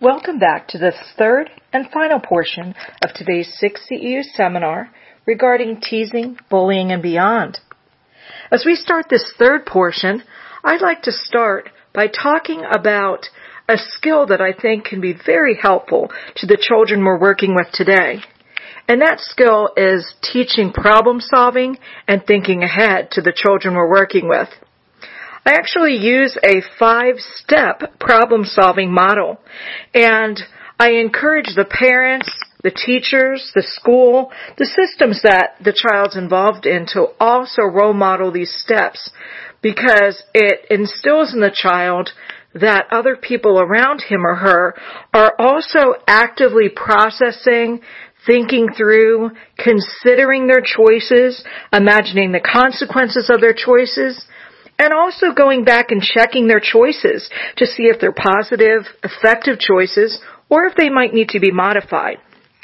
Welcome back to this third and final portion of today's 6 CEU seminar regarding teasing, bullying, and beyond. As we start this third portion, I'd like to start by talking about a skill that I think can be very helpful to the children we're working with today. And that skill is teaching problem solving and thinking ahead to the children we're working with. I actually use a 5-step problem-solving model, and I encourage the parents, the teachers, the school, the systems that the child's involved in to also role model these steps because it instills in the child that other people around him or her are also actively processing, thinking through, considering their choices, imagining the consequences of their choices, and also going back and checking their choices to see if they're positive, effective choices, or if they might need to be modified.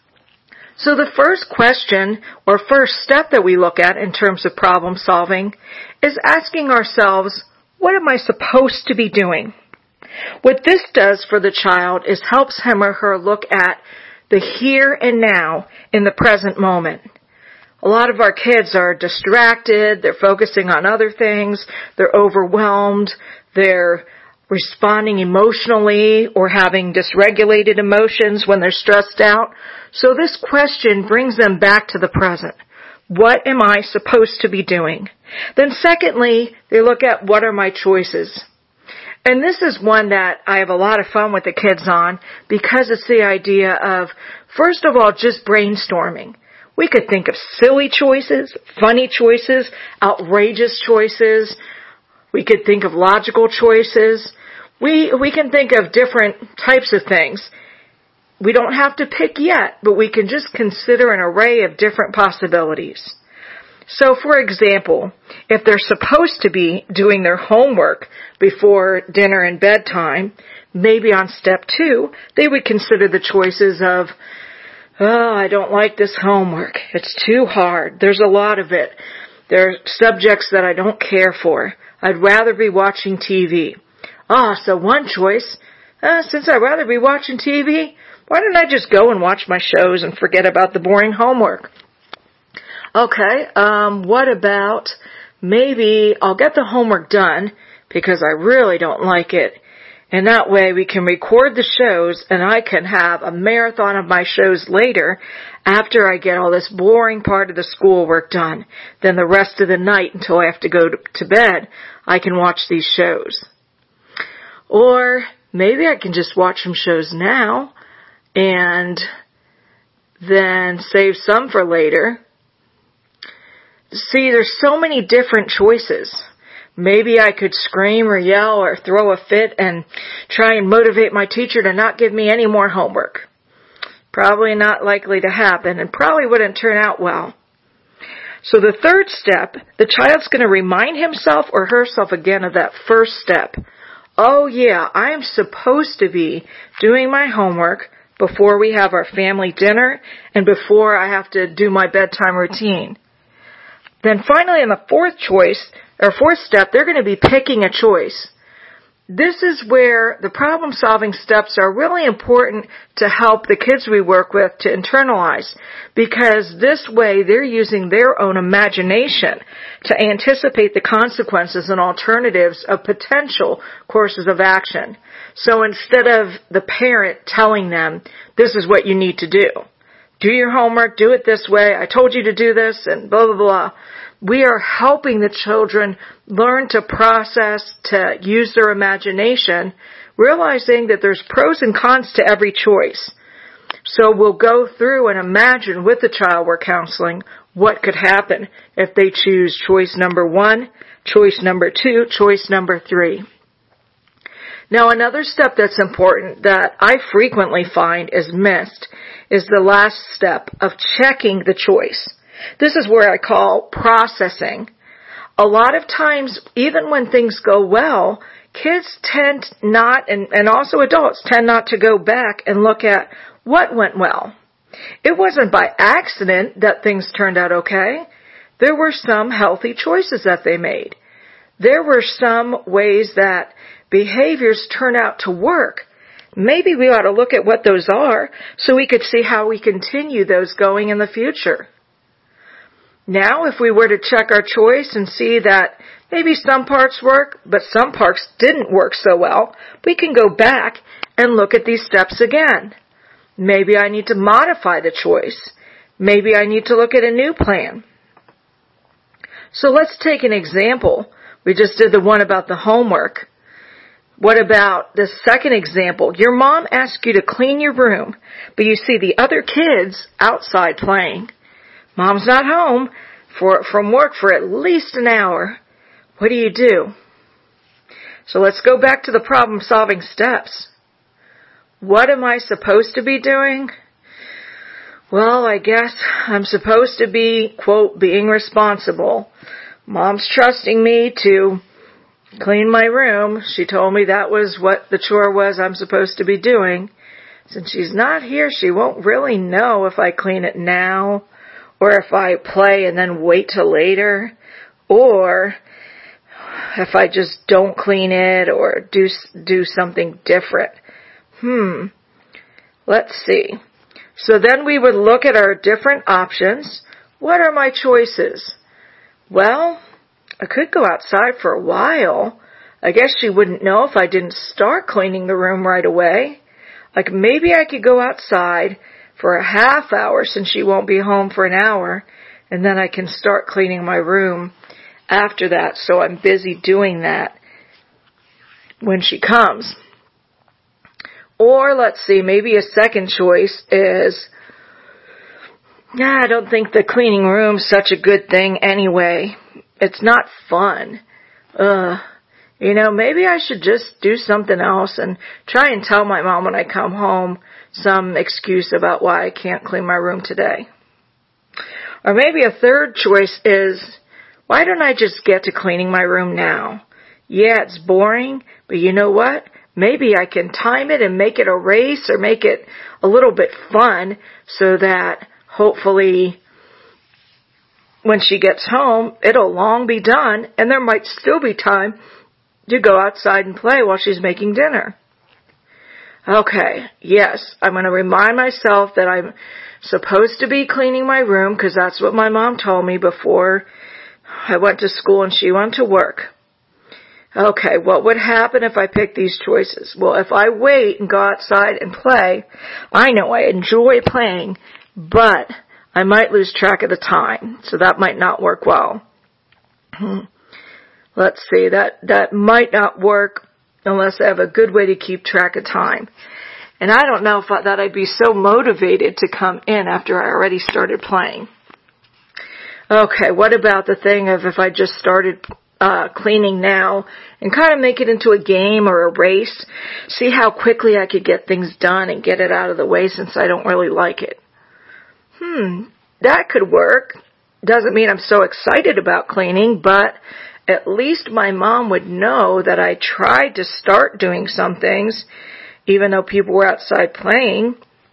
So the first question or first step that we look at in terms of problem solving is asking ourselves, what am I supposed to be doing? What this does for the child is helps him or her look at the here and now in the present moment. A lot of our kids are distracted, they're focusing on other things, they're overwhelmed, they're responding emotionally or having dysregulated emotions when they're stressed out. So this question brings them back to the present. What am I supposed to be doing? Then secondly, they look at what are my choices? And this is one that I have a lot of fun with the kids on because it's the idea of, first of all, just brainstorming. We could think of silly choices, funny choices, outrageous choices. We could think of logical choices. We can think of different types of things. We don't have to pick yet, but we can just consider an array of different possibilities. So, for example, if they're supposed to be doing their homework before dinner and bedtime, maybe on step 2, they would consider the choices of, oh, I don't like this homework. It's too hard. There's a lot of it. There are subjects that I don't care for. I'd rather be watching TV. So one choice, since I'd rather be watching TV, why don't I just go and watch my shows and forget about the boring homework? Okay, what about maybe I'll get the homework done because I really don't like it. And that way we can record the shows and I can have a marathon of my shows later after I get all this boring part of the schoolwork done. Then the rest of the night until I have to go to bed, I can watch these shows. Or maybe I can just watch some shows now and then save some for later. See, there's so many different choices. Maybe I could scream or yell or throw a fit and try and motivate my teacher to not give me any more homework. Probably not likely to happen and probably wouldn't turn out well. So the third step, the child's going to remind himself or herself again of that first step. Oh yeah, I am supposed to be doing my homework before we have our family dinner and before I have to do my bedtime routine. Then finally in the fourth step, they're going to be picking a choice. This is where the problem-solving steps are really important to help the kids we work with to internalize, because this way they're using their own imagination to anticipate the consequences and alternatives of potential courses of action. So instead of the parent telling them, this is what you need to do your homework, do it this way, I told you to do this, and blah, blah, blah. We are helping the children learn to process, to use their imagination, realizing that there's pros and cons to every choice. So we'll go through and imagine with the child we're counseling what could happen if they choose choice number 1, choice number 2, choice number 3. Now another step that's important that I frequently find is missed is the last step of checking the choice. This is where I call processing. A lot of times, even when things go well, kids tend not, and also adults tend not to go back and look at what went well. It wasn't by accident that things turned out okay. There were some healthy choices that they made. There were some ways that behaviors turn out to work. Maybe we ought to look at what those are so we could see how we continue those going in the future. Now, if we were to check our choice and see that maybe some parts work, but some parts didn't work so well, we can go back and look at these steps again. Maybe I need to modify the choice. Maybe I need to look at a new plan. So let's take an example. We just did the one about the homework. What about the second example? Your mom asks you to clean your room, but you see the other kids outside playing. Mom's not home from work for at least an hour. What do? So let's go back to the problem-solving steps. What am I supposed to be doing? Well, I guess I'm supposed to be, quote, being responsible. Mom's trusting me to clean my room. She told me that was what the chore was I'm supposed to be doing. Since she's not here, she won't really know if I clean it now, or if I play and then wait till later, or if I just don't clean it or do something different. Let's see. So then we would look at our different options. What are my choices? Well, I could go outside for a while. I guess she wouldn't know if I didn't start cleaning the room right away. Like maybe I could go outside for a half hour since she won't be home for an hour, and then I can start cleaning my room after that, so I'm busy doing that when she comes. Or let's see, maybe a second choice is, I don't think the cleaning room's such a good thing anyway. It's not fun. Maybe I should just do something else and try and tell my mom when I come home some excuse about why I can't clean my room today. Or maybe a third choice is, why don't I just get to cleaning my room now? Yeah, it's boring, but you know what? Maybe I can time it and make it a race or make it a little bit fun so that hopefully when she gets home, it'll long be done and there might still be time to go outside and play while she's making dinner. Okay, yes, I'm going to remind myself that I'm supposed to be cleaning my room because that's what my mom told me before I went to school and she went to work. Okay, what would happen if I pick these choices? Well, if I wait and go outside and play, I know I enjoy playing, but I might lose track of the time, so that might not work well. Let's see, that might not work unless I have a good way to keep track of time. And I don't know that I'd be so motivated to come in after I already started playing. Okay, what about the thing of if I just started cleaning now and kind of make it into a game or a race, see how quickly I could get things done and get it out of the way since I don't really like it. That could work. Doesn't mean I'm so excited about cleaning, but at least my mom would know that I tried to start doing some things, even though people were outside playing.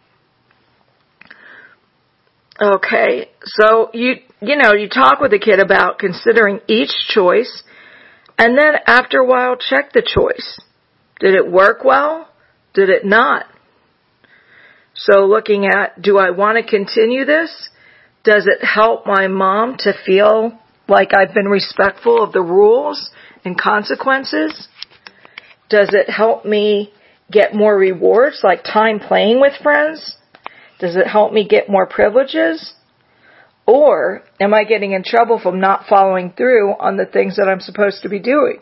Okay, so you talk with the kid about considering each choice, and then after a while check the choice. Did it work well? Did it not? So looking at, do I want to continue this? Does it help my mom to feel like I've been respectful of the rules and consequences? Does it help me get more rewards, like time playing with friends? Does it help me get more privileges? Or am I getting in trouble from not following through on the things that I'm supposed to be doing?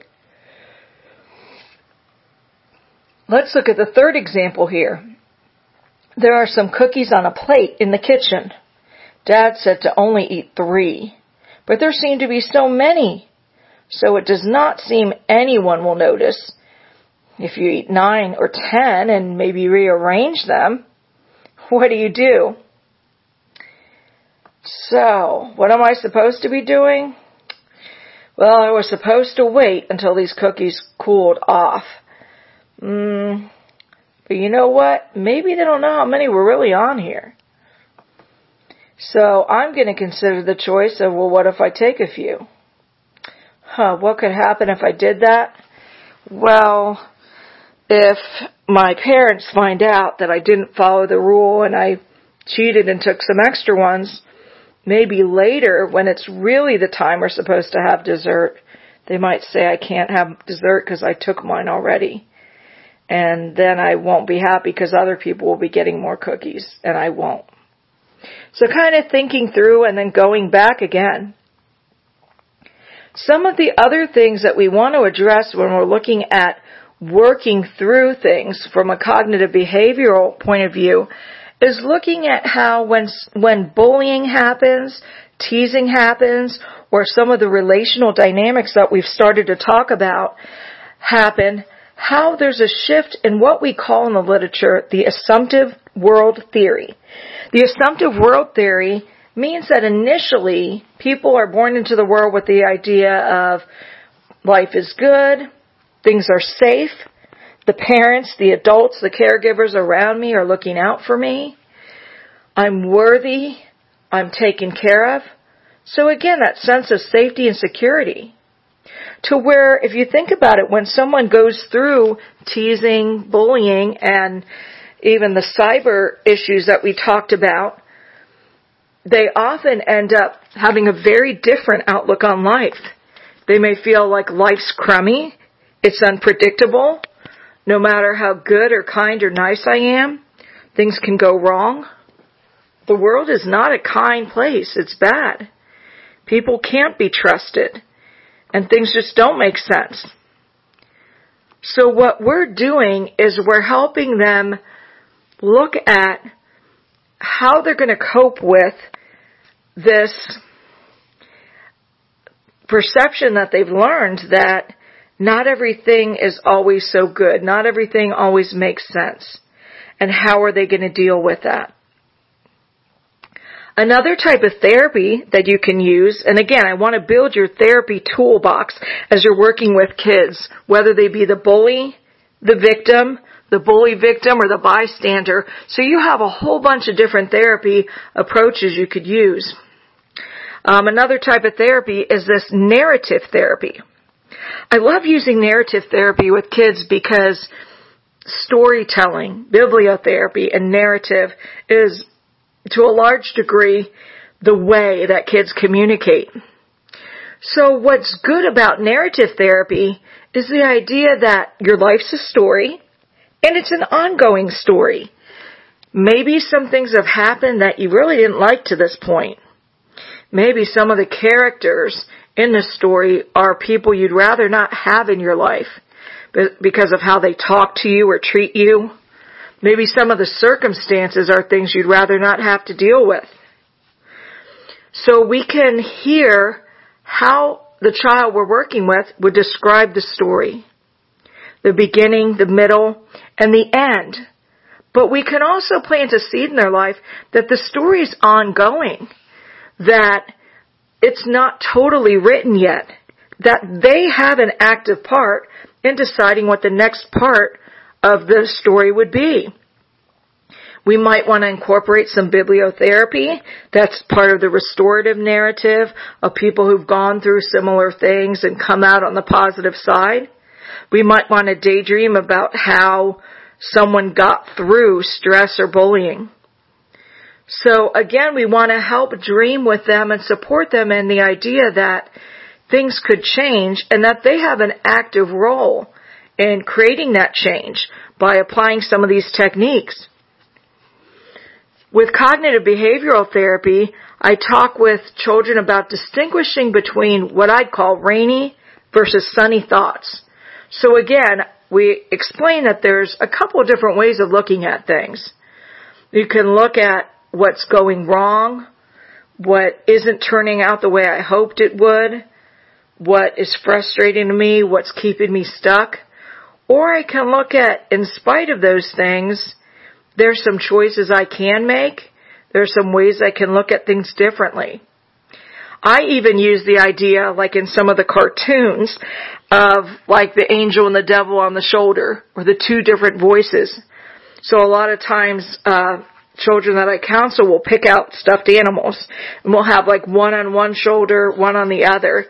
Let's look at the third example here. There are some cookies on a plate in the kitchen. Dad said to only eat 3, but there seem to be so many. So it does not seem anyone will notice if you eat 9 or 10 and maybe rearrange them. What do? So, what am I supposed to be doing? Well, I was supposed to wait until these cookies cooled off. But you know what? Maybe they don't know how many were really on here. So I'm going to consider the choice of, well, what if I take a few? What could happen if I did that? Well, if my parents find out that I didn't follow the rule and I cheated and took some extra ones, maybe later when it's really the time we're supposed to have dessert, they might say I can't have dessert because I took mine already. And then I won't be happy because other people will be getting more cookies and I won't. So kind of thinking through and then going back again. Some of the other things that we want to address when we're looking at working through things from a cognitive behavioral point of view is looking at how when bullying happens, teasing happens, or some of the relational dynamics that we've started to talk about happen, how there's a shift in what we call in the literature the assumptive world theory. The assumptive world theory means that initially people are born into the world with the idea of life is good, things are safe, the parents, the adults, the caregivers around me are looking out for me, I'm worthy, I'm taken care of. So again, that sense of safety and security. To where, if you think about it, when someone goes through teasing, bullying, and even the cyber issues that we talked about, they often end up having a very different outlook on life. They may feel like life's crummy, it's unpredictable. No matter how good or kind or nice I am, things can go wrong. The world is not a kind place. It's bad. People can't be trusted. And things just don't make sense. So what we're doing is we're helping them look at how they're going to cope with this perception that they've learned that not everything is always so good. Not everything always makes sense. And how are they going to deal with that? Another type of therapy that you can use, and again, I want to build your therapy toolbox as you're working with kids, whether they be the bully, the victim, the bully victim, or the bystander. So you have a whole bunch of different therapy approaches you could use. Another type of therapy is this narrative therapy. I love using narrative therapy with kids because storytelling, bibliotherapy, and narrative is, to a large degree, the way that kids communicate. So what's good about narrative therapy is the idea that your life's a story, and it's an ongoing story. Maybe some things have happened that you really didn't like to this point. Maybe some of the characters in the story are people you'd rather not have in your life because of how they talk to you or treat you. Maybe some of the circumstances are things you'd rather not have to deal with. So we can hear how the child we're working with would describe the story. The beginning, the middle, and the end. But we can also plant a seed in their life that the story is ongoing. That it's not totally written yet. That they have an active part in deciding what the next part of the story would be. We might want to incorporate some bibliotherapy. That's part of the restorative narrative of people who've gone through similar things and come out on the positive side. We might want to daydream about how someone got through stress or bullying. So again, we want to help dream with them and support them in the idea that things could change and that they have an active role in creating that change by applying some of these techniques. With cognitive behavioral therapy, I talk with children about distinguishing between what I'd call rainy versus sunny thoughts. So again, we explain that there's a couple of different ways of looking at things. You can look at what's going wrong, what isn't turning out the way I hoped it would, what is frustrating to me, what's keeping me stuck. Or I can look at, in spite of those things, there's some choices I can make. There's some ways I can look at things differently. I even use the idea, like in some of the cartoons, of like the angel and the devil on the shoulder, or the two different voices. So a lot of times, children that I counsel will pick out stuffed animals, and we'll have like one on one shoulder, one on the other.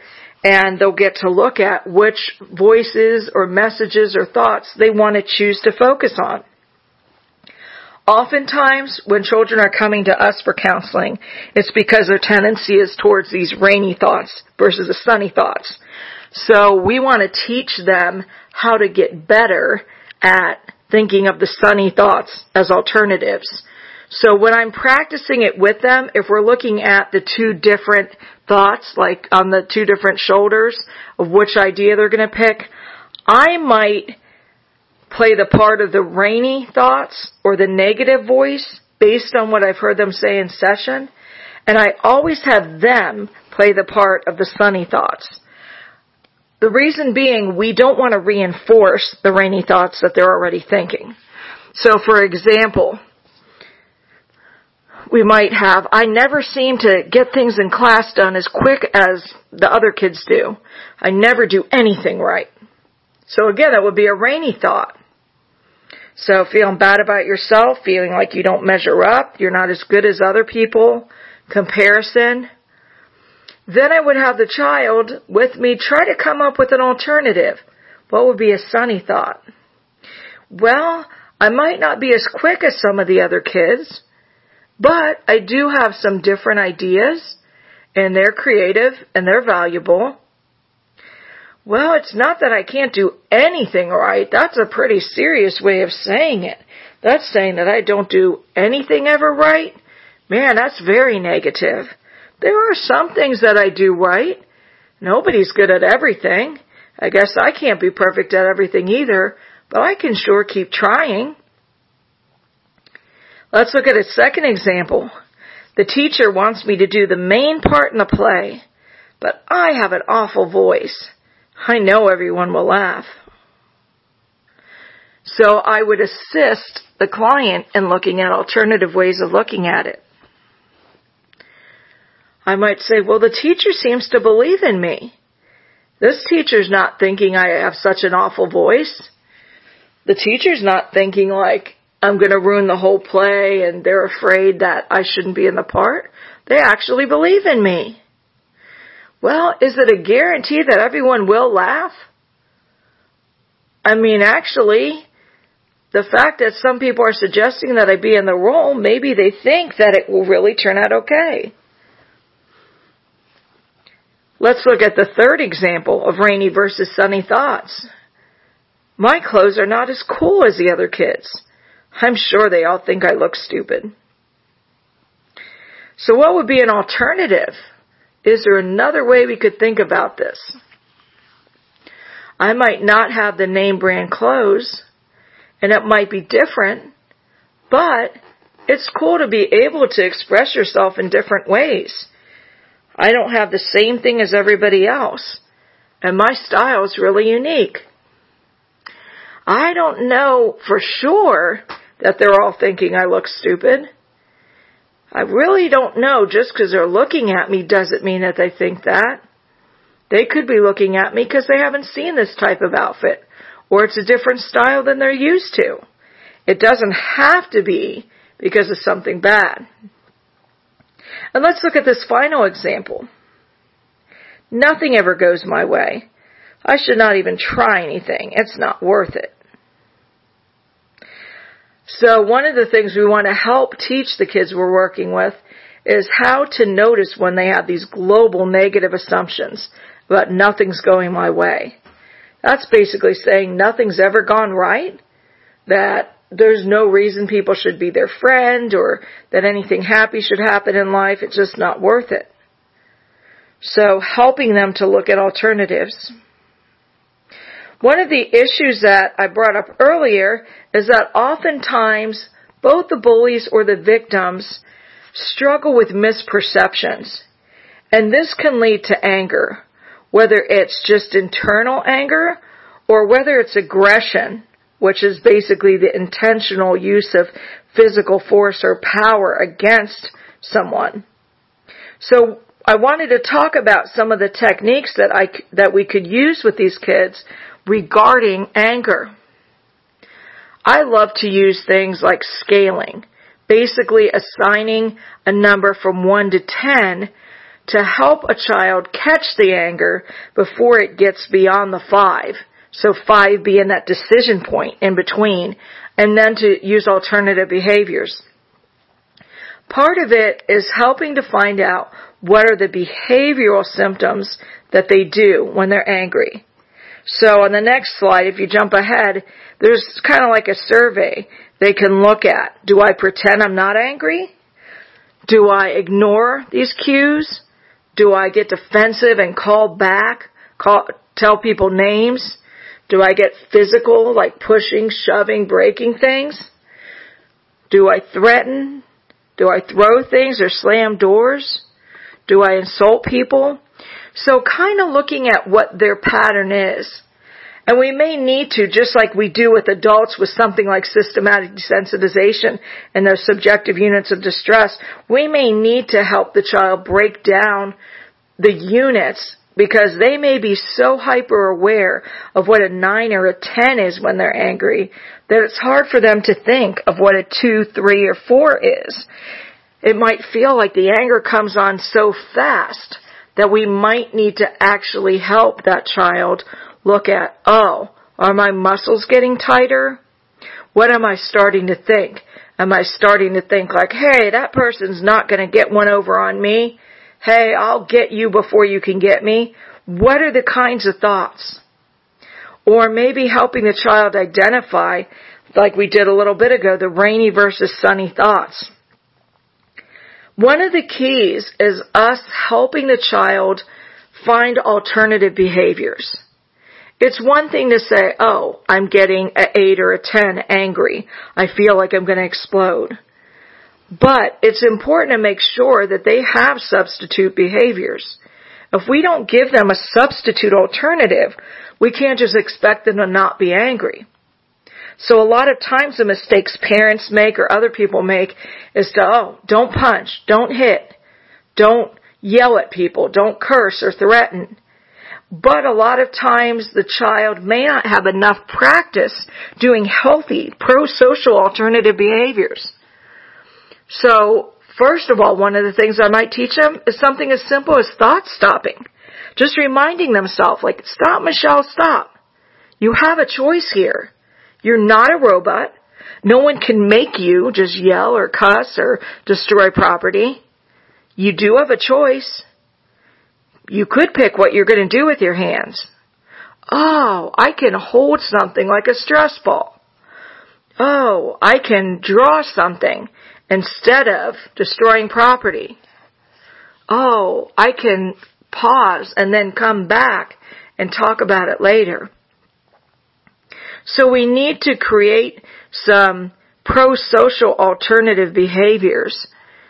and they'll get to look at which voices or messages or thoughts they want to choose to focus on. Oftentimes, when children are coming to us for counseling, it's because their tendency is towards these rainy thoughts versus the sunny thoughts. So we want to teach them how to get better at thinking of the sunny thoughts as alternatives. So when I'm practicing it with them, if we're looking at the two different thoughts, like on the two different shoulders of which idea they're going to pick, I might play the part of the rainy thoughts or the negative voice based on what I've heard them say in session. And I always have them play the part of the sunny thoughts. The reason being, we don't want to reinforce the rainy thoughts that they're already thinking. So for example, we might have, I never seem to get things in class done as quick as the other kids do. I never do anything right. So again, that would be a rainy thought. So feeling bad about yourself, feeling like you don't measure up, you're not as good as other people, comparison. Then I would have the child with me try to come up with an alternative. What would be a sunny thought? Well, I might not be as quick as some of the other kids, but I do have some different ideas, and they're creative, and they're valuable. Well, it's not that I can't do anything right. That's a pretty serious way of saying it. That's saying that I don't do anything ever right. Man, that's very negative. There are some things that I do right. Nobody's good at everything. I guess I can't be perfect at everything either, but I can sure keep trying. Let's look at a second example. The teacher wants me to do the main part in the play, but I have an awful voice. I know everyone will laugh. So I would assist the client in looking at alternative ways of looking at it. I might say, well, the teacher seems to believe in me. This teacher's not thinking I have such an awful voice. The teacher's not thinking like I'm going to ruin the whole play and they're afraid that I shouldn't be in the part. They actually believe in me. Well, is it a guarantee that everyone will laugh? I mean, actually, the fact that some people are suggesting that I be in the role, maybe they think that it will really turn out okay. Let's look at the third example of rainy versus sunny thoughts. My clothes are not as cool as the other kids. I'm sure they all think I look stupid. So what would be an alternative? Is there another way we could think about this? I might not have the name brand clothes, and it might be different, but it's cool to be able to express yourself in different ways. I don't have the same thing as everybody else, and my style is really unique. I don't know for sure that they're all thinking I look stupid. I really don't know. Just because they're looking at me doesn't mean that they think that. They could be looking at me because they haven't seen this type of outfit, or it's a different style than they're used to. It doesn't have to be because of something bad. And let's look at this final example. Nothing ever goes my way. I should not even try anything. It's not worth it. So one of the things we want to help teach the kids we're working with is how to notice when they have these global negative assumptions about nothing's going my way. That's basically saying nothing's ever gone right, that there's no reason people should be their friend or that anything happy should happen in life. It's just not worth it. So helping them to look at alternatives. One of the issues that I brought up earlier is that oftentimes both the bullies or the victims struggle with misperceptions. And this can lead to anger, whether it's just internal anger or whether it's aggression, which is basically the intentional use of physical force or power against someone. So I wanted to talk about some of the techniques that we could use with these kids regarding anger. I love to use things like scaling, basically assigning a number from 1 to 10 to help a child catch the anger before it gets beyond the 5. So 5 being that decision point in between, and then to use alternative behaviors. Part of it is helping to find out what are the behavioral symptoms that they do when they're angry. So on the next slide, if you jump ahead, there's kind of like a survey they can look at. Do I pretend I'm not angry? Do I ignore these cues? Do I get defensive and call back, tell people names? Do I get physical, like pushing, shoving, breaking things? Do I threaten? Do I throw things or slam doors? Do I insult people? So kind of looking at what their pattern is. And we may need to, just like we do with adults with something like systematic desensitization and those subjective units of distress, we may need to help the child break down the units because they may be so hyper aware of what a 9 or a 10 is when they're angry that it's hard for them to think of what a 2, 3, or 4 is. It might feel like the anger comes on so fast that we might need to actually help that child look at, oh, are my muscles getting tighter? What am I starting to think? Am I starting to think like, hey, that person's not going to get one over on me? Hey, I'll get you before you can get me. What are the kinds of thoughts? Or maybe helping the child identify, like we did a little bit ago, the rainy versus sunny thoughts. One of the keys is us helping the child find alternative behaviors. It's one thing to say, oh, I'm getting an 8 or a 10 angry. I feel like I'm going to explode. But it's important to make sure that they have substitute behaviors. If we don't give them a substitute alternative, we can't just expect them to not be angry. So a lot of times the mistakes parents make or other people make is to, oh, don't punch, don't hit, don't yell at people, don't curse or threaten. But a lot of times the child may not have enough practice doing healthy, pro-social alternative behaviors. So, first of all, one of the things I might teach them is something as simple as thought stopping. Just reminding themselves, like, stop, Michelle, stop. You have a choice here. You're not a robot. No one can make you just yell or cuss or destroy property. You do have a choice. You could pick what you're going to do with your hands. Oh, I can hold something like a stress ball. Oh, I can draw something instead of destroying property. Oh, I can pause and then come back and talk about it later. So we need to create some pro-social alternative behaviors.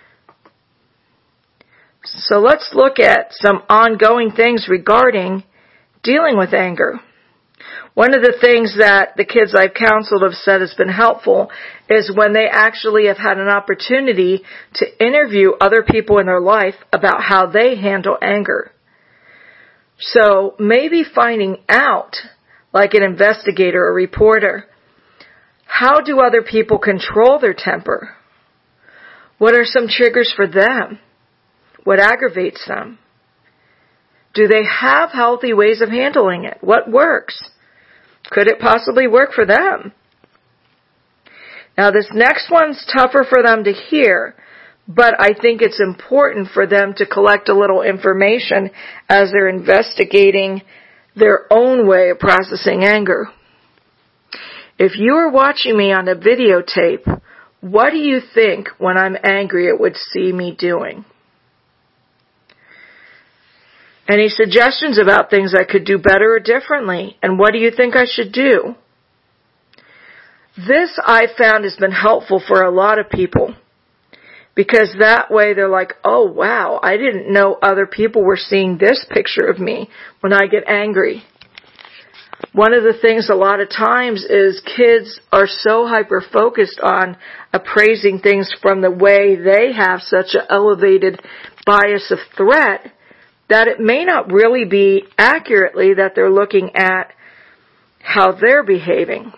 So let's look at some ongoing things regarding dealing with anger. One of the things that the kids I've counseled have said has been helpful is when they actually have had an opportunity to interview other people in their life about how they handle anger. So maybe finding out, like an investigator or reporter, how do other people control their temper? What are some triggers for them? What aggravates them? Do they have healthy ways of handling it? What works? Could it possibly work for them? Now this next one's tougher for them to hear, but I think it's important for them to collect a little information as they're investigating their own way of processing anger. If you are watching me on a videotape, what do you think when I'm angry it would see me doing? Any suggestions about things I could do better or differently? And what do you think I should do? This I found has been helpful for a lot of people. Because that way they're like, oh wow, I didn't know other people were seeing this picture of me when I get angry. One of the things a lot of times is kids are so hyper-focused on appraising things from the way they have such an elevated bias of threat that it may not really be accurately that they're looking at how they're behaving.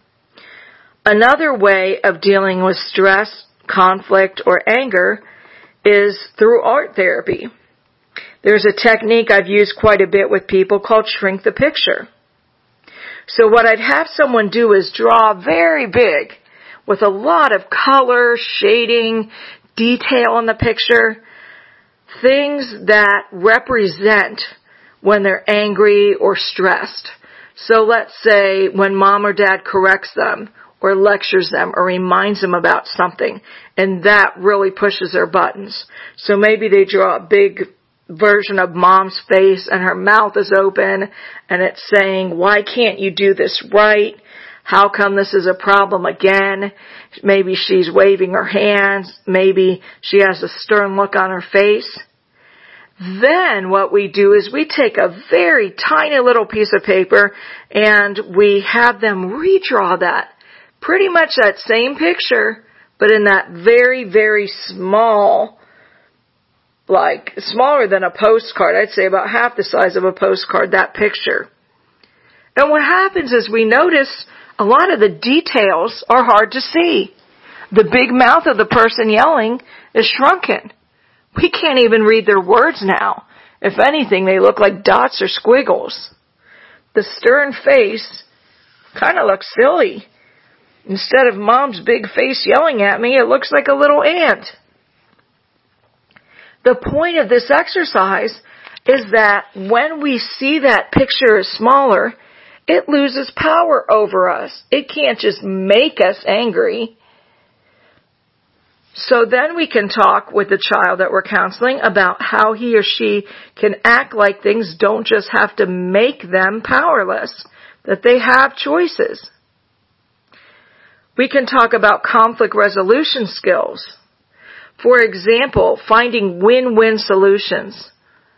Another way of dealing with stress, conflict, or anger is through art therapy. There's a technique I've used quite a bit with people called shrink the picture. So what I'd have someone do is draw very big with a lot of color, shading, detail in the picture, things that represent when they're angry or stressed. So let's say when mom or dad corrects them or lectures them or reminds them about something, and that really pushes their buttons. So maybe they draw a big version of mom's face and her mouth is open and it's saying, why can't you do this right? How come this is a problem again? Maybe she's waving her hands. Maybe she has a stern look on her face. Then what we do is we take a very tiny little piece of paper and we have them redraw that. Pretty much that same picture, but in that very, very small, like smaller than a postcard. I'd say about half the size of a postcard, that picture. And what happens is we notice a lot of the details are hard to see. The big mouth of the person yelling is shrunken. We can't even read their words now. If anything, they look like dots or squiggles. The stern face kind of looks silly. Instead of mom's big face yelling at me, it looks like a little ant. The point of this exercise is that when we see that picture as smaller, it loses power over us. It can't just make us angry. So then we can talk with the child that we're counseling about how he or she can act like things don't just have to make them powerless, that they have choices. We can talk about conflict resolution skills. For example, finding win-win solutions.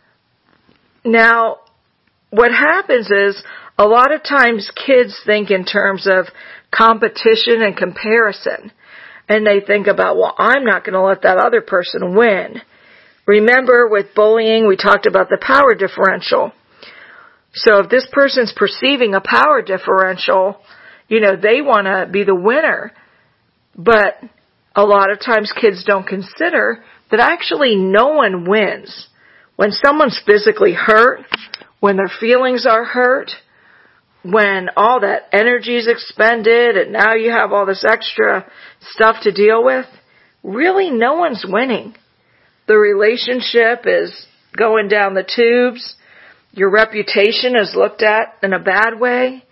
Now, what happens is a lot of times kids think in terms of competition and comparison. And they think about, well, I'm not going to let that other person win. Remember with bullying, we talked about the power differential. So if this person's perceiving a power differential, they want to be the winner. But a lot of times kids don't consider that actually no one wins. When someone's physically hurt, when their feelings are hurt, when all that energy is expended and now you have all this extra stuff to deal with, really no one's winning. The relationship is going down the tubes. Your reputation is looked at in a bad way.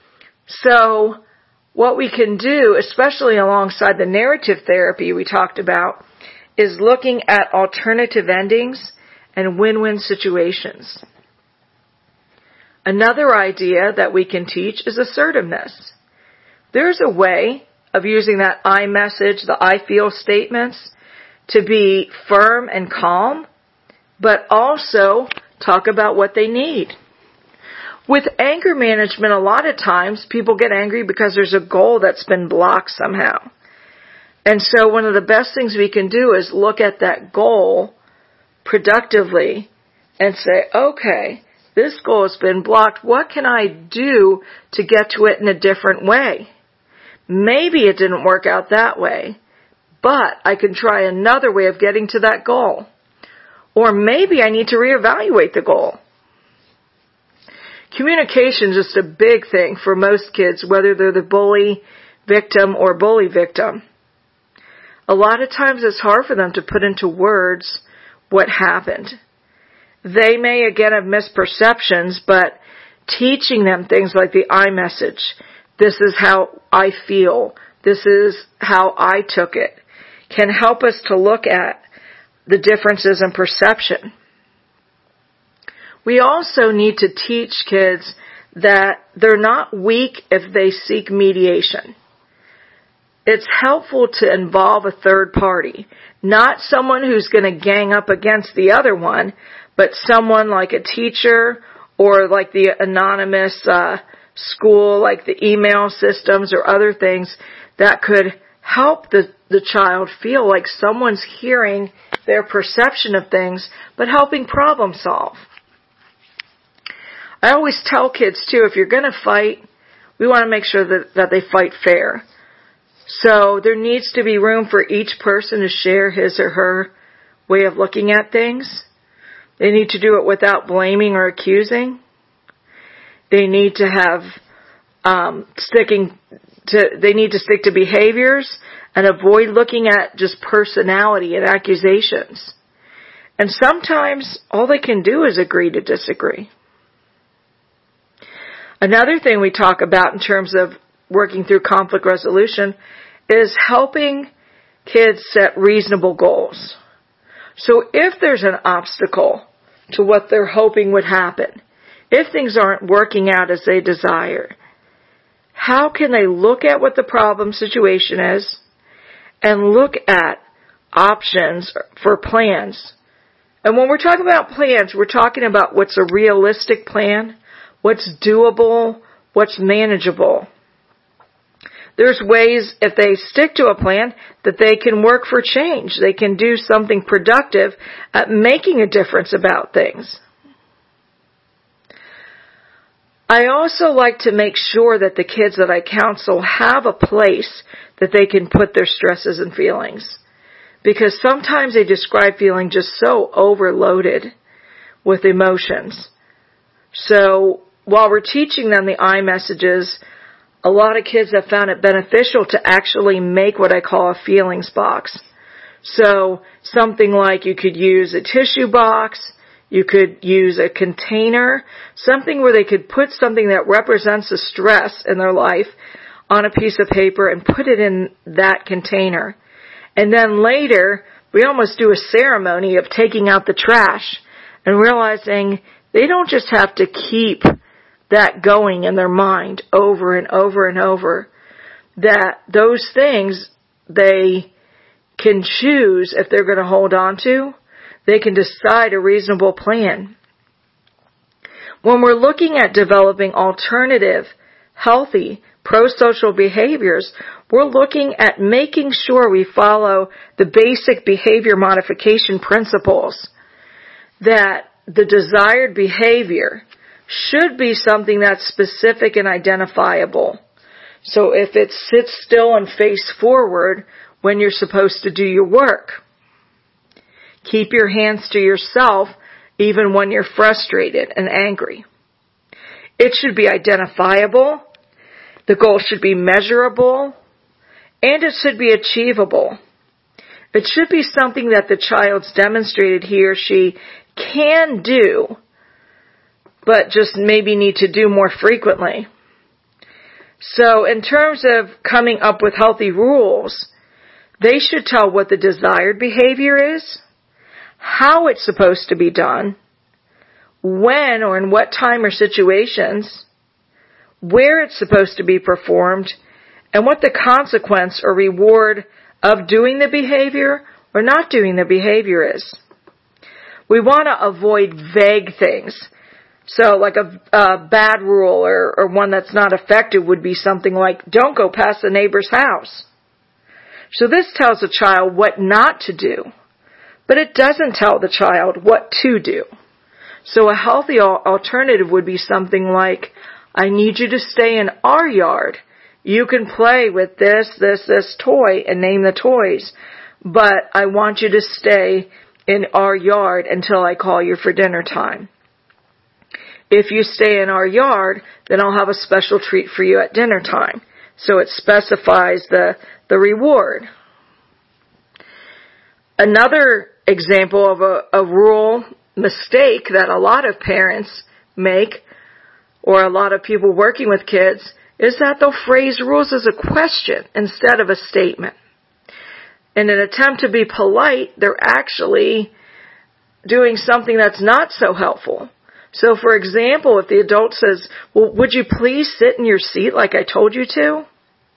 So what we can do, especially alongside the narrative therapy we talked about, is looking at alternative endings and win-win situations. Another idea that we can teach is assertiveness. There's a way of using that I message, the I feel statements, to be firm and calm, but also talk about what they need. With anger management, a lot of times people get angry because there's a goal that's been blocked somehow. And so one of the best things we can do is look at that goal productively and say, okay, this goal has been blocked. What can I do to get to it in a different way? Maybe it didn't work out that way, but I can try another way of getting to that goal. Or maybe I need to reevaluate the goal. Communication is just a big thing for most kids, whether they're the bully victim or bully victim. A lot of times it's hard for them to put into words what happened. They may again have misperceptions, but teaching them things like the I message, this is how I feel, this is how I took it, can help us to look at the differences in perception. We also need to teach kids that they're not weak if they seek mediation. It's helpful to involve a third party, not someone who's going to gang up against the other one, but someone like a teacher or like the anonymous school, like the email systems or other things that could help the child feel like someone's hearing their perception of things, but helping problem solve. I always tell kids too, if you're going to fight, we want to make sure that they fight fair. So there needs to be room for each person to share his or her way of looking at things. They need to do it without blaming or accusing. They need to have they need to stick to behaviors and avoid looking at just personality and accusations. And sometimes all they can do is agree to disagree. Another thing we talk about in terms of working through conflict resolution is helping kids set reasonable goals. So if there's an obstacle to what they're hoping would happen, if things aren't working out as they desire, how can they look at what the problem situation is and look at options for plans? And when we're talking about plans, we're talking about what's a realistic plan, what's doable, what's manageable. There's ways, if they stick to a plan, that they can work for change. They can do something productive at making a difference about things. I also like to make sure that the kids that I counsel have a place that they can put their stresses and feelings. Because sometimes they describe feeling just so overloaded with emotions. So while we're teaching them the I messages, a lot of kids have found it beneficial to actually make what I call a feelings box. So something like you could use a tissue box, you could use a container, something where they could put something that represents a stress in their life on a piece of paper and put it in that container. And then later, we almost do a ceremony of taking out the trash and realizing they don't just have to keep that going in their mind over and over and over. That those things they can choose if they're going to hold on to. They can decide a reasonable plan. When we're looking at developing alternative, healthy, pro-social behaviors, we're looking at making sure we follow the basic behavior modification principles. That the desired behavior should be something that's specific and identifiable. So if it sits still and face forward when you're supposed to do your work. Keep your hands to yourself even when you're frustrated and angry. It should be identifiable. The goal should be measurable. And it should be achievable. It should be something that the child's demonstrated he or she can do, but just maybe need to do more frequently. So in terms of coming up with healthy rules, they should tell what the desired behavior is, how it's supposed to be done, when or in what time or situations, where it's supposed to be performed, and what the consequence or reward of doing the behavior or not doing the behavior is. We want to avoid vague things. So like a bad rule or one that's not effective would be something like, don't go past the neighbor's house. So this tells a child what not to do, but it doesn't tell the child what to do. So a healthy alternative would be something like, I need you to stay in our yard. You can play with this toy and name the toys, but I want you to stay in our yard until I call you for dinner time. If you stay in our yard, then I'll have a special treat for you at dinner time. So it specifies the reward. Another example of a rule mistake that a lot of parents make, or a lot of people working with kids, is that they'll phrase rules as a question instead of a statement. In an attempt to be polite, they're actually doing something that's not so helpful. So, for example, if the adult says, well, would you please sit in your seat like I told you to?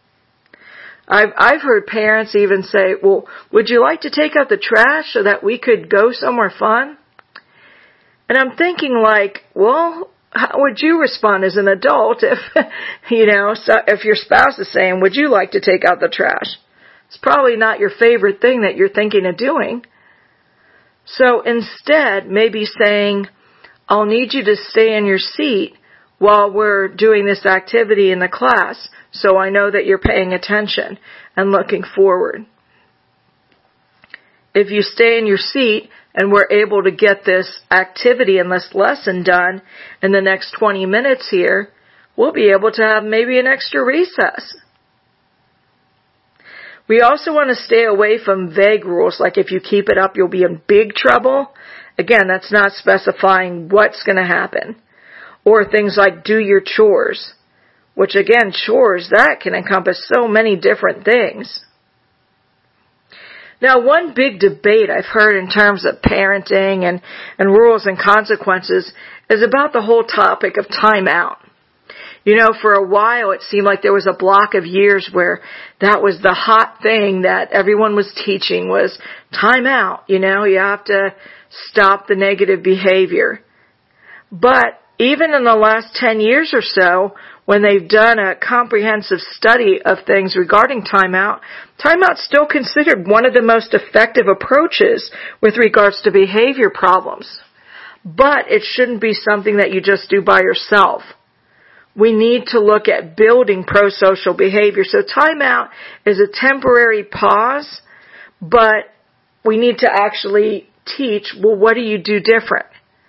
I've heard parents even say, well, would you like to take out the trash so that we could go somewhere fun? And I'm thinking like, well, how would you respond as an adult if, if your spouse is saying, would you like to take out the trash? It's probably not your favorite thing that you're thinking of doing. So instead, maybe saying, I'll need you to stay in your seat while we're doing this activity in the class, so I know that you're paying attention and looking forward. if you stay in your seat and we're able to get this activity and this lesson done in the next 20 minutes here, we'll be able to have maybe an extra recess. We also want to stay away from vague rules, like if you keep it up, you'll be in big trouble. Again, that's not specifying what's going to happen. Or things like do your chores, which again, chores, that can encompass so many different things. Now, one big debate I've heard in terms of parenting and rules and consequences is about the whole topic of timeout. You know, for a while it seemed like there was a block of years where that was the hot thing that everyone was teaching was timeout. You know, you have to stop the negative behavior. But even in the last 10 years or so, when they've done a comprehensive study of things regarding timeout, timeout's still considered one of the most effective approaches with regards to behavior problems. But it shouldn't be something that you just do by yourself. We need to look at building pro-social behavior. So timeout is a temporary pause, but we need to actually teach, well, what do you do different?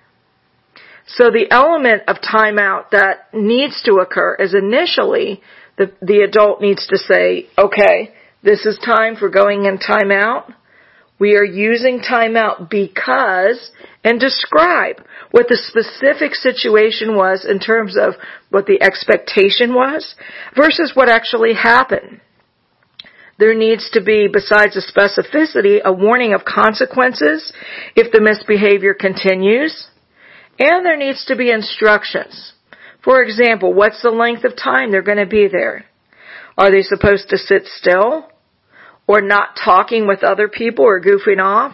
So the element of timeout that needs to occur is initially the adult needs to say, okay, this is time for going in timeout. We are using timeout because, and describe what the specific situation was in terms of what the expectation was versus what actually happened. There needs to be, besides the specificity, a warning of consequences if the misbehavior continues. And there needs to be instructions. For example, what's the length of time they're going to be there? Are they supposed to sit still? Or not talking with other people or goofing off?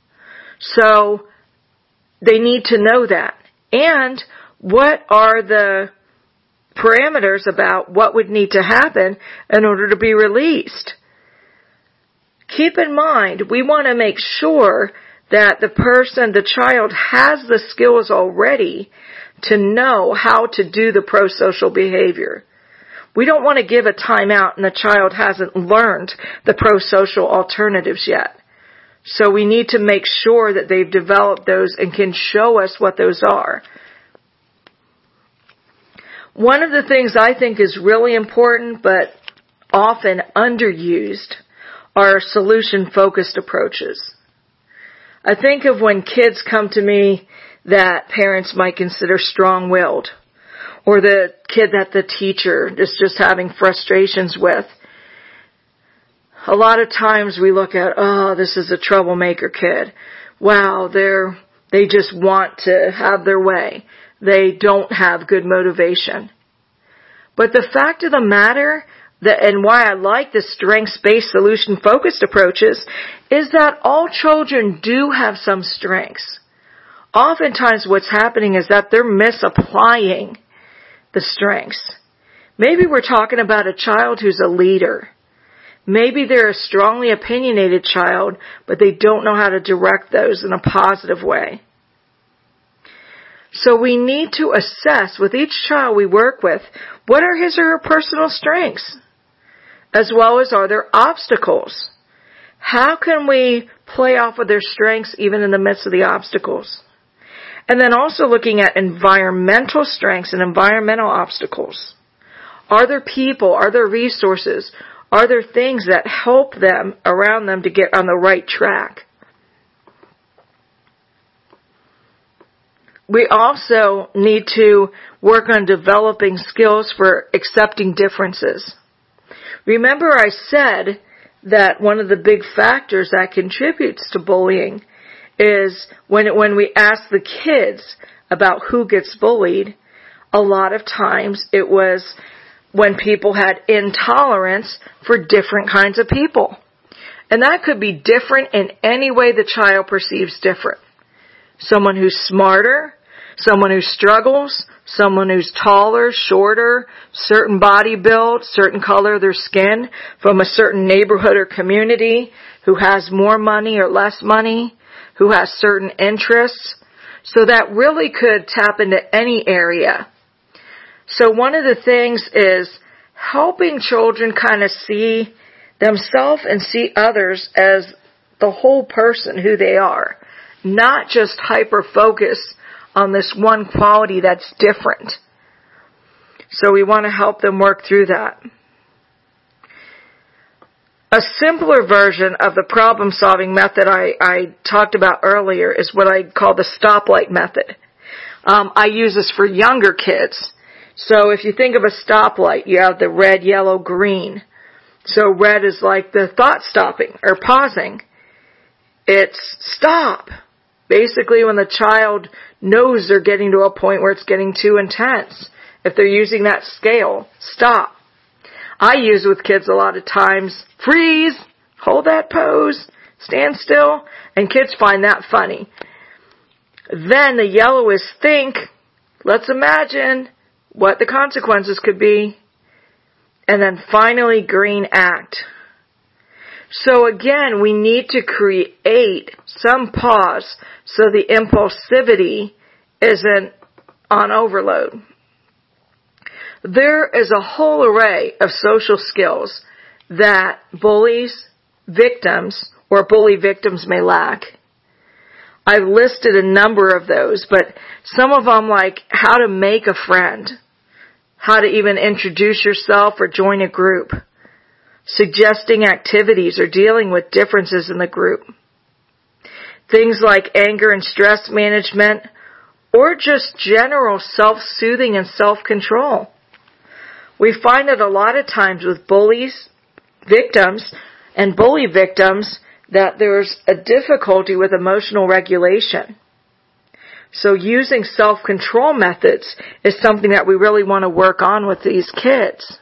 So they need to know that. And what are the parameters about what would need to happen in order to be released? Keep in mind, we want to make sure that the child has the skills already to know how to do the pro-social behavior. We don't want to give a timeout and the child hasn't learned the pro-social alternatives yet. So we need to make sure that they've developed those and can show us what those are. One of the things I think is really important but often underused are solution-focused approaches. I think of when kids come to me that parents might consider strong-willed, or the kid that the teacher is just having frustrations with. A lot of times we look at, oh, this is a troublemaker kid. Wow, they just want to have their way. They don't have good motivation. But the fact of the matter, and why I like the strengths-based solution-focused approaches, is that all children do have some strengths. Oftentimes what's happening is that they're misapplying the strengths. Maybe we're talking about a child who's a leader. Maybe they're a strongly opinionated child, but they don't know how to direct those in a positive way. So we need to assess with each child we work with, what are his or her personal strengths? As well as, are there obstacles? How can we play off of their strengths even in the midst of the obstacles? And then also looking at environmental strengths and environmental obstacles. Are there people? Are there resources? Are there things that help them around them to get on the right track? We also need to work on developing skills for accepting differences. Remember I said that one of the big factors that contributes to bullying is when we ask the kids about who gets bullied, a lot of times it was when people had intolerance for different kinds of people. And that could be different in any way the child perceives different. Someone who's smarter, someone who struggles, someone who's taller, shorter, certain body build, certain color of their skin, from a certain neighborhood or community, who has more money or less money, who has certain interests. So that really could tap into any area. So one of the things is helping children kind of see themselves and see others as the whole person, who they are, not just hyper-focus on this one quality that's different. So we want to help them work through that. A simpler version of the problem-solving method I talked about earlier is what I call the stoplight method. I use this for younger kids. So if you think of a stoplight, you have the red, yellow, green. So red is like the thought stopping or pausing. It's stop. Basically when the child knows they're getting to a point where it's getting too intense. If they're using that scale, stop. I use with kids a lot of times, freeze, hold that pose, stand still, and kids find that funny. Then the yellow is think, let's imagine what the consequences could be, and then finally green act. So again, we need to create some pause so the impulsivity isn't on overload. There is a whole array of social skills that bullies, victims, or bully victims may lack. I've listed a number of those, but some of them like how to make a friend, how to even introduce yourself or join a group, suggesting activities or dealing with differences in the group. Things like anger and stress management, or just general self-soothing and self-control. We find that a lot of times with bullies, victims, and bully victims that there's a difficulty with emotional regulation. So using self-control methods is something that we really want to work on with these kids.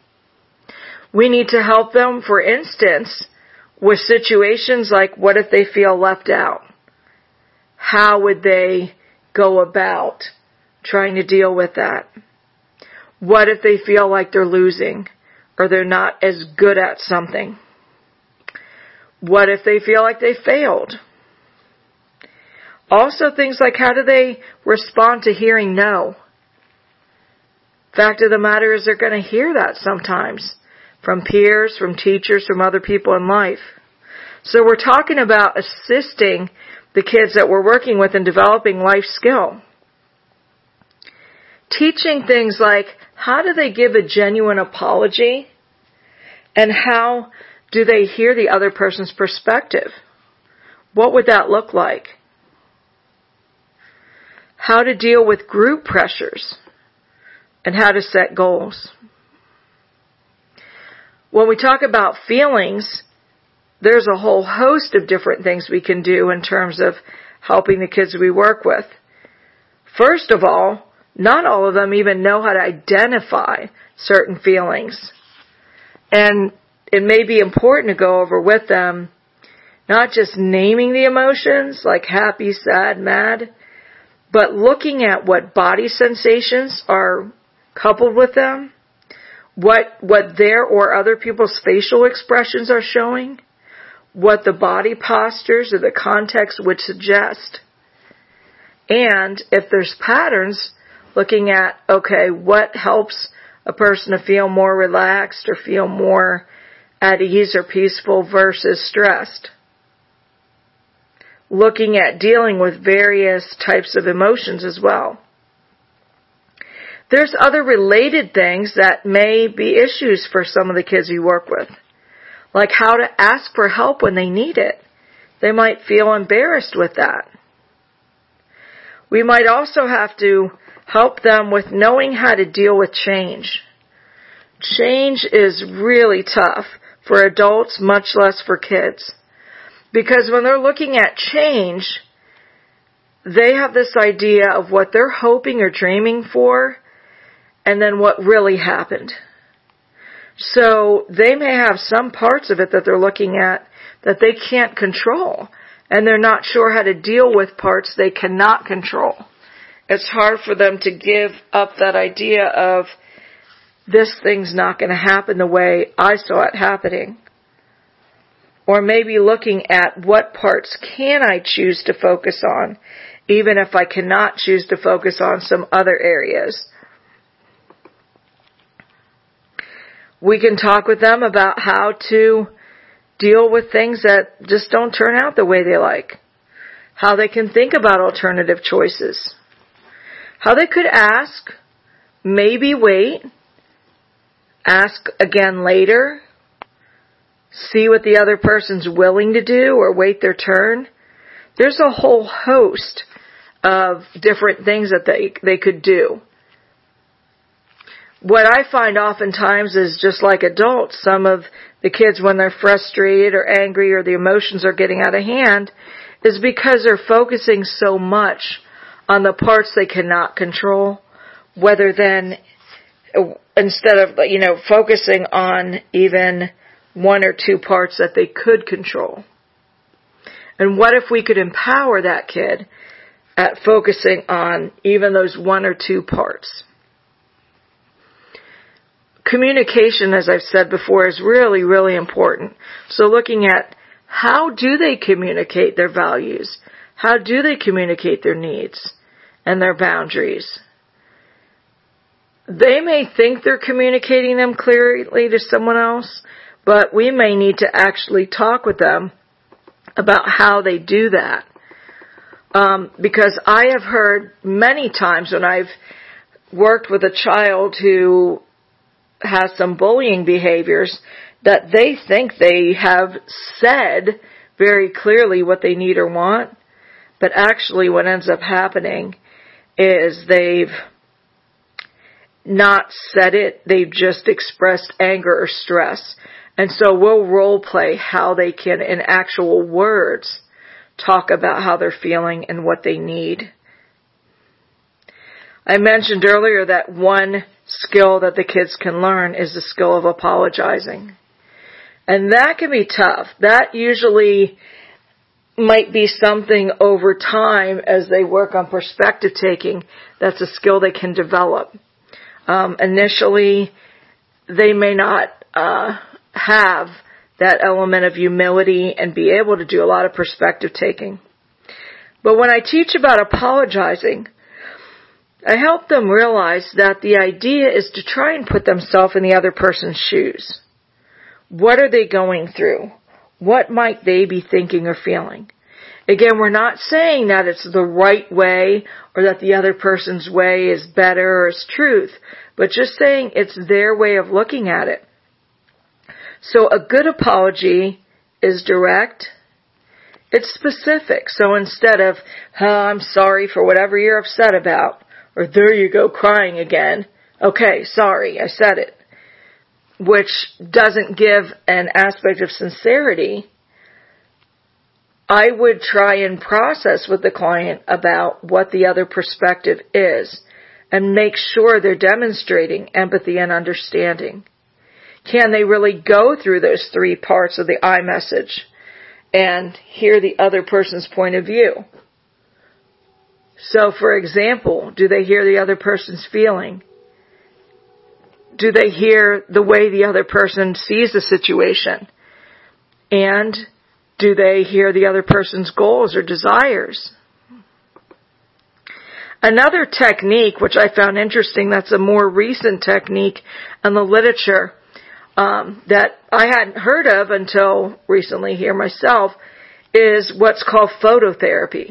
We need to help them, for instance, with situations like what if they feel left out? How would they go about trying to deal with that? What if they feel like they're losing or they're not as good at something? What if they feel like they failed? Also things like how do they respond to hearing no? Fact of the matter is they're going to hear that sometimes from peers, from teachers, from other people in life. So we're talking about assisting the kids that we're working with in developing life skill. Teaching things like how do they give a genuine apology and how do they hear the other person's perspective? What would that look like? How to deal with group pressures and how to set goals. When we talk about feelings, there's a whole host of different things we can do in terms of helping the kids we work with. First of all, not all of them even know how to identify certain feelings. And it may be important to go over with them, not just naming the emotions like happy, sad, mad, but looking at what body sensations are coupled with them, what their or other people's facial expressions are showing, what the body postures or the context would suggest. And if there's patterns, looking at, okay, what helps a person to feel more relaxed or feel more at ease or peaceful versus stressed. Looking at dealing with various types of emotions as well. There's other related things that may be issues for some of the kids you work with, like how to ask for help when they need it. They might feel embarrassed with that. We might also have to help them with knowing how to deal with change. Change is really tough for adults, much less for kids. Because when they're looking at change, they have this idea of what they're hoping or dreaming for, and then what really happened. So they may have some parts of it that they're looking at that they can't control, and they're not sure how to deal with parts they cannot control. It's hard for them to give up that idea of this thing's not going to happen the way I saw it happening. Or maybe looking at what parts can I choose to focus on, even if I cannot choose to focus on some other areas. We can talk with them about how to deal with things that just don't turn out the way they like. How they can think about alternative choices. How they could ask, maybe wait, ask again later, see what the other person's willing to do or wait their turn. There's a whole host of different things that they could do. What I find oftentimes is just like adults, some of the kids when they're frustrated or angry or the emotions are getting out of hand is because they're focusing so much on the parts they cannot control, whether then instead of, focusing on even one or two parts that they could control. And what if we could empower that kid at focusing on even those one or two parts? Communication, as I've said before, is really, really important. So looking at how do they communicate their values? How do they communicate their needs and their boundaries? They may think they're communicating them clearly to someone else, but we may need to actually talk with them about how they do that. Because I have heard many times when I've worked with a child who has some bullying behaviors that they think they have said very clearly what they need or want, but actually what ends up happening is they've not said it, they've just expressed anger or stress. And so we'll role play how they can, in actual words, talk about how they're feeling and what they need. I mentioned earlier that one skill that the kids can learn is the skill of apologizing. And that can be tough. That usually might be something over time as they work on perspective taking. That's a skill they can develop. Initially, they may not have that element of humility and be able to do a lot of perspective taking. But when I teach about apologizing, I help them realize that the idea is to try and put themselves in the other person's shoes. What are they going through? What might they be thinking or feeling? Again, we're not saying that it's the right way or that the other person's way is better or is truth, but just saying it's their way of looking at it. So a good apology is direct. It's specific. So instead of, I'm sorry for whatever you're upset about, or there you go crying again, okay, sorry, I said it, which doesn't give an aspect of sincerity, I would try and process with the client about what the other perspective is and make sure they're demonstrating empathy and understanding. Can they really go through those three parts of the I message and hear the other person's point of view? So, for example, do they hear the other person's feeling? Do they hear the way the other person sees the situation? And do they hear the other person's goals or desires? Another technique, which I found interesting, that's a more recent technique in the literature that I hadn't heard of until recently here myself, is what's called phototherapy.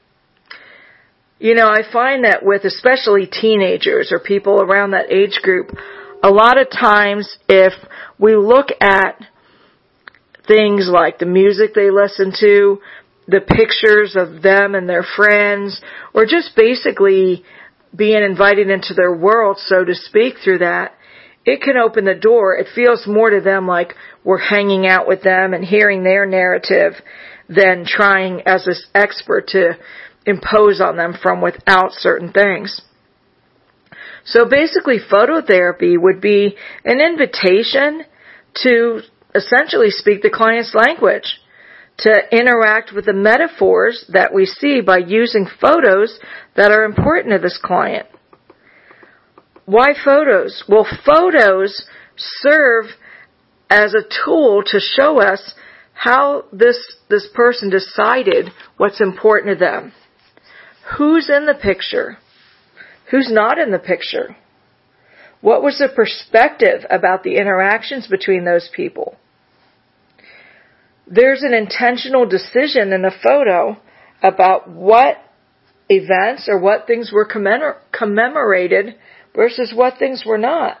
I find that with especially teenagers or people around that age group, a lot of times if we look at things like the music they listen to, the pictures of them and their friends, or just basically being invited into their world, so to speak, through that, it can open the door. It feels more to them like we're hanging out with them and hearing their narrative than trying as an expert to impose on them from without certain things. So basically phototherapy would be an invitation to essentially speak the client's language, to interact with the metaphors that we see by using photos that are important to this client. Why photos? Well, photos serve as a tool to show us how this person decided what's important to them. Who's in the picture? Who's not in the picture? What was the perspective about the interactions between those people? there's an intentional decision in the photo about what events or what things were commemorated versus what things were not.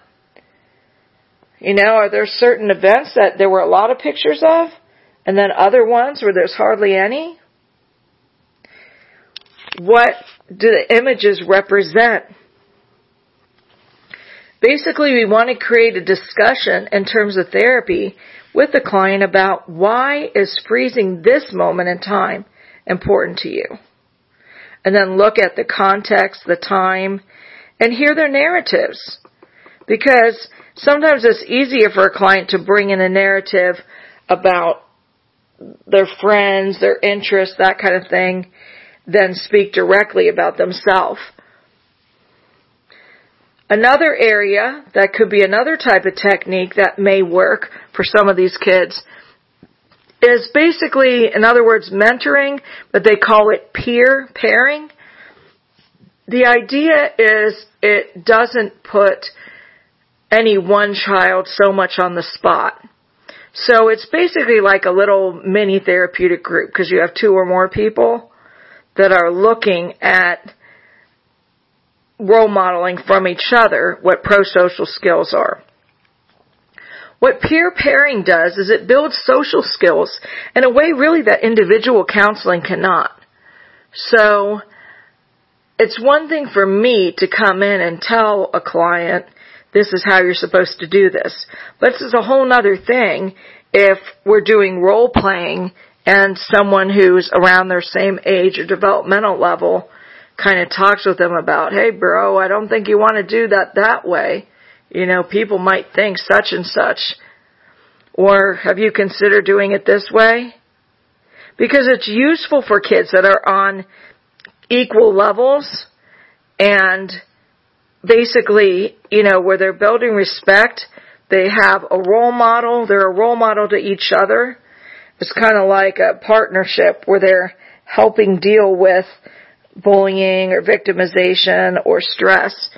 Are there certain events that there were a lot of pictures of, and then other ones where there's hardly any? What do the images represent? Basically, we want to create a discussion in terms of therapy with the client about why is freezing this moment in time important to you. And then look at the context, the time, and hear their narratives. Because sometimes it's easier for a client to bring in a narrative about their friends, their interests, that kind of thing, than speak directly about themselves. Another area that could be another type of technique that may work for some of these kids is basically, in other words, mentoring, but they call it peer pairing. The idea is it doesn't put any one child so much on the spot. So it's basically like a little mini therapeutic group because you have 2 or more people that are looking at role modeling from each other what pro-social skills are. What peer pairing does is it builds social skills in a way really that individual counseling cannot. So it's one thing for me to come in and tell a client, this is how you're supposed to do this. But this is a whole other thing if we're doing role playing and someone who's around their same age or developmental level kind of talks with them about, hey bro, I don't think you want to do that way. People might think such and such. Or have you considered doing it this way? Because it's useful for kids that are on equal levels and basically, where they're building respect, they have a role model, they're a role model to each other. It's kind of like a partnership where they're helping deal with bullying or victimization or stress.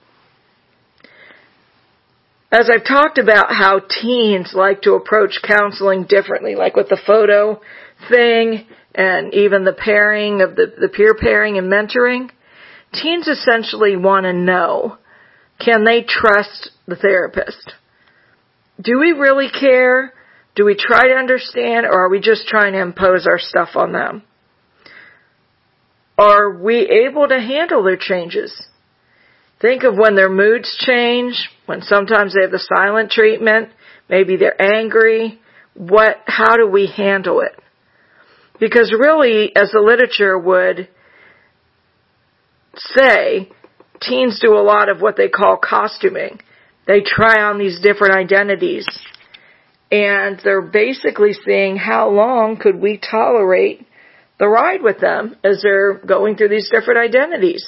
As I've talked about how teens like to approach counseling differently, like with the photo thing and even the pairing of the peer pairing and mentoring, teens essentially want to know, can they trust the therapist? Do we really care? Do we try to understand, or are we just trying to impose our stuff on them? Are we able to handle their changes? Think of when their moods change, when sometimes they have the silent treatment, maybe they're angry. How do we handle it? Because really, as the literature would say, teens do a lot of what they call costuming. They try on these different identities. And they're basically seeing how long could we tolerate the ride with them as they're going through these different identities.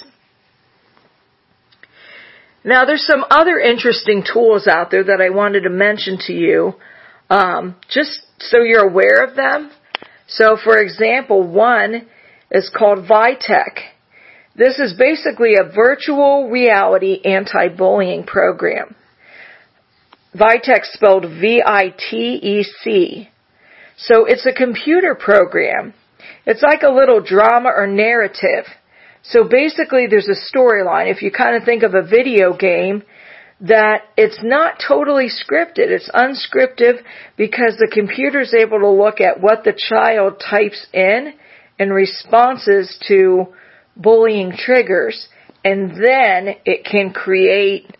Now, there's some other interesting tools out there that I wanted to mention to you, just so you're aware of them. So, for example, one is called Vitech. This is basically a virtual reality anti-bullying program. Vitech spelled V-I-T-E-C. So it's a computer program. It's like a little drama or narrative. So basically there's a storyline. If you kind of think of a video game, that it's not totally scripted. It's unscripted because the computer is able to look at what the child types in responses to bullying triggers, and then it can create,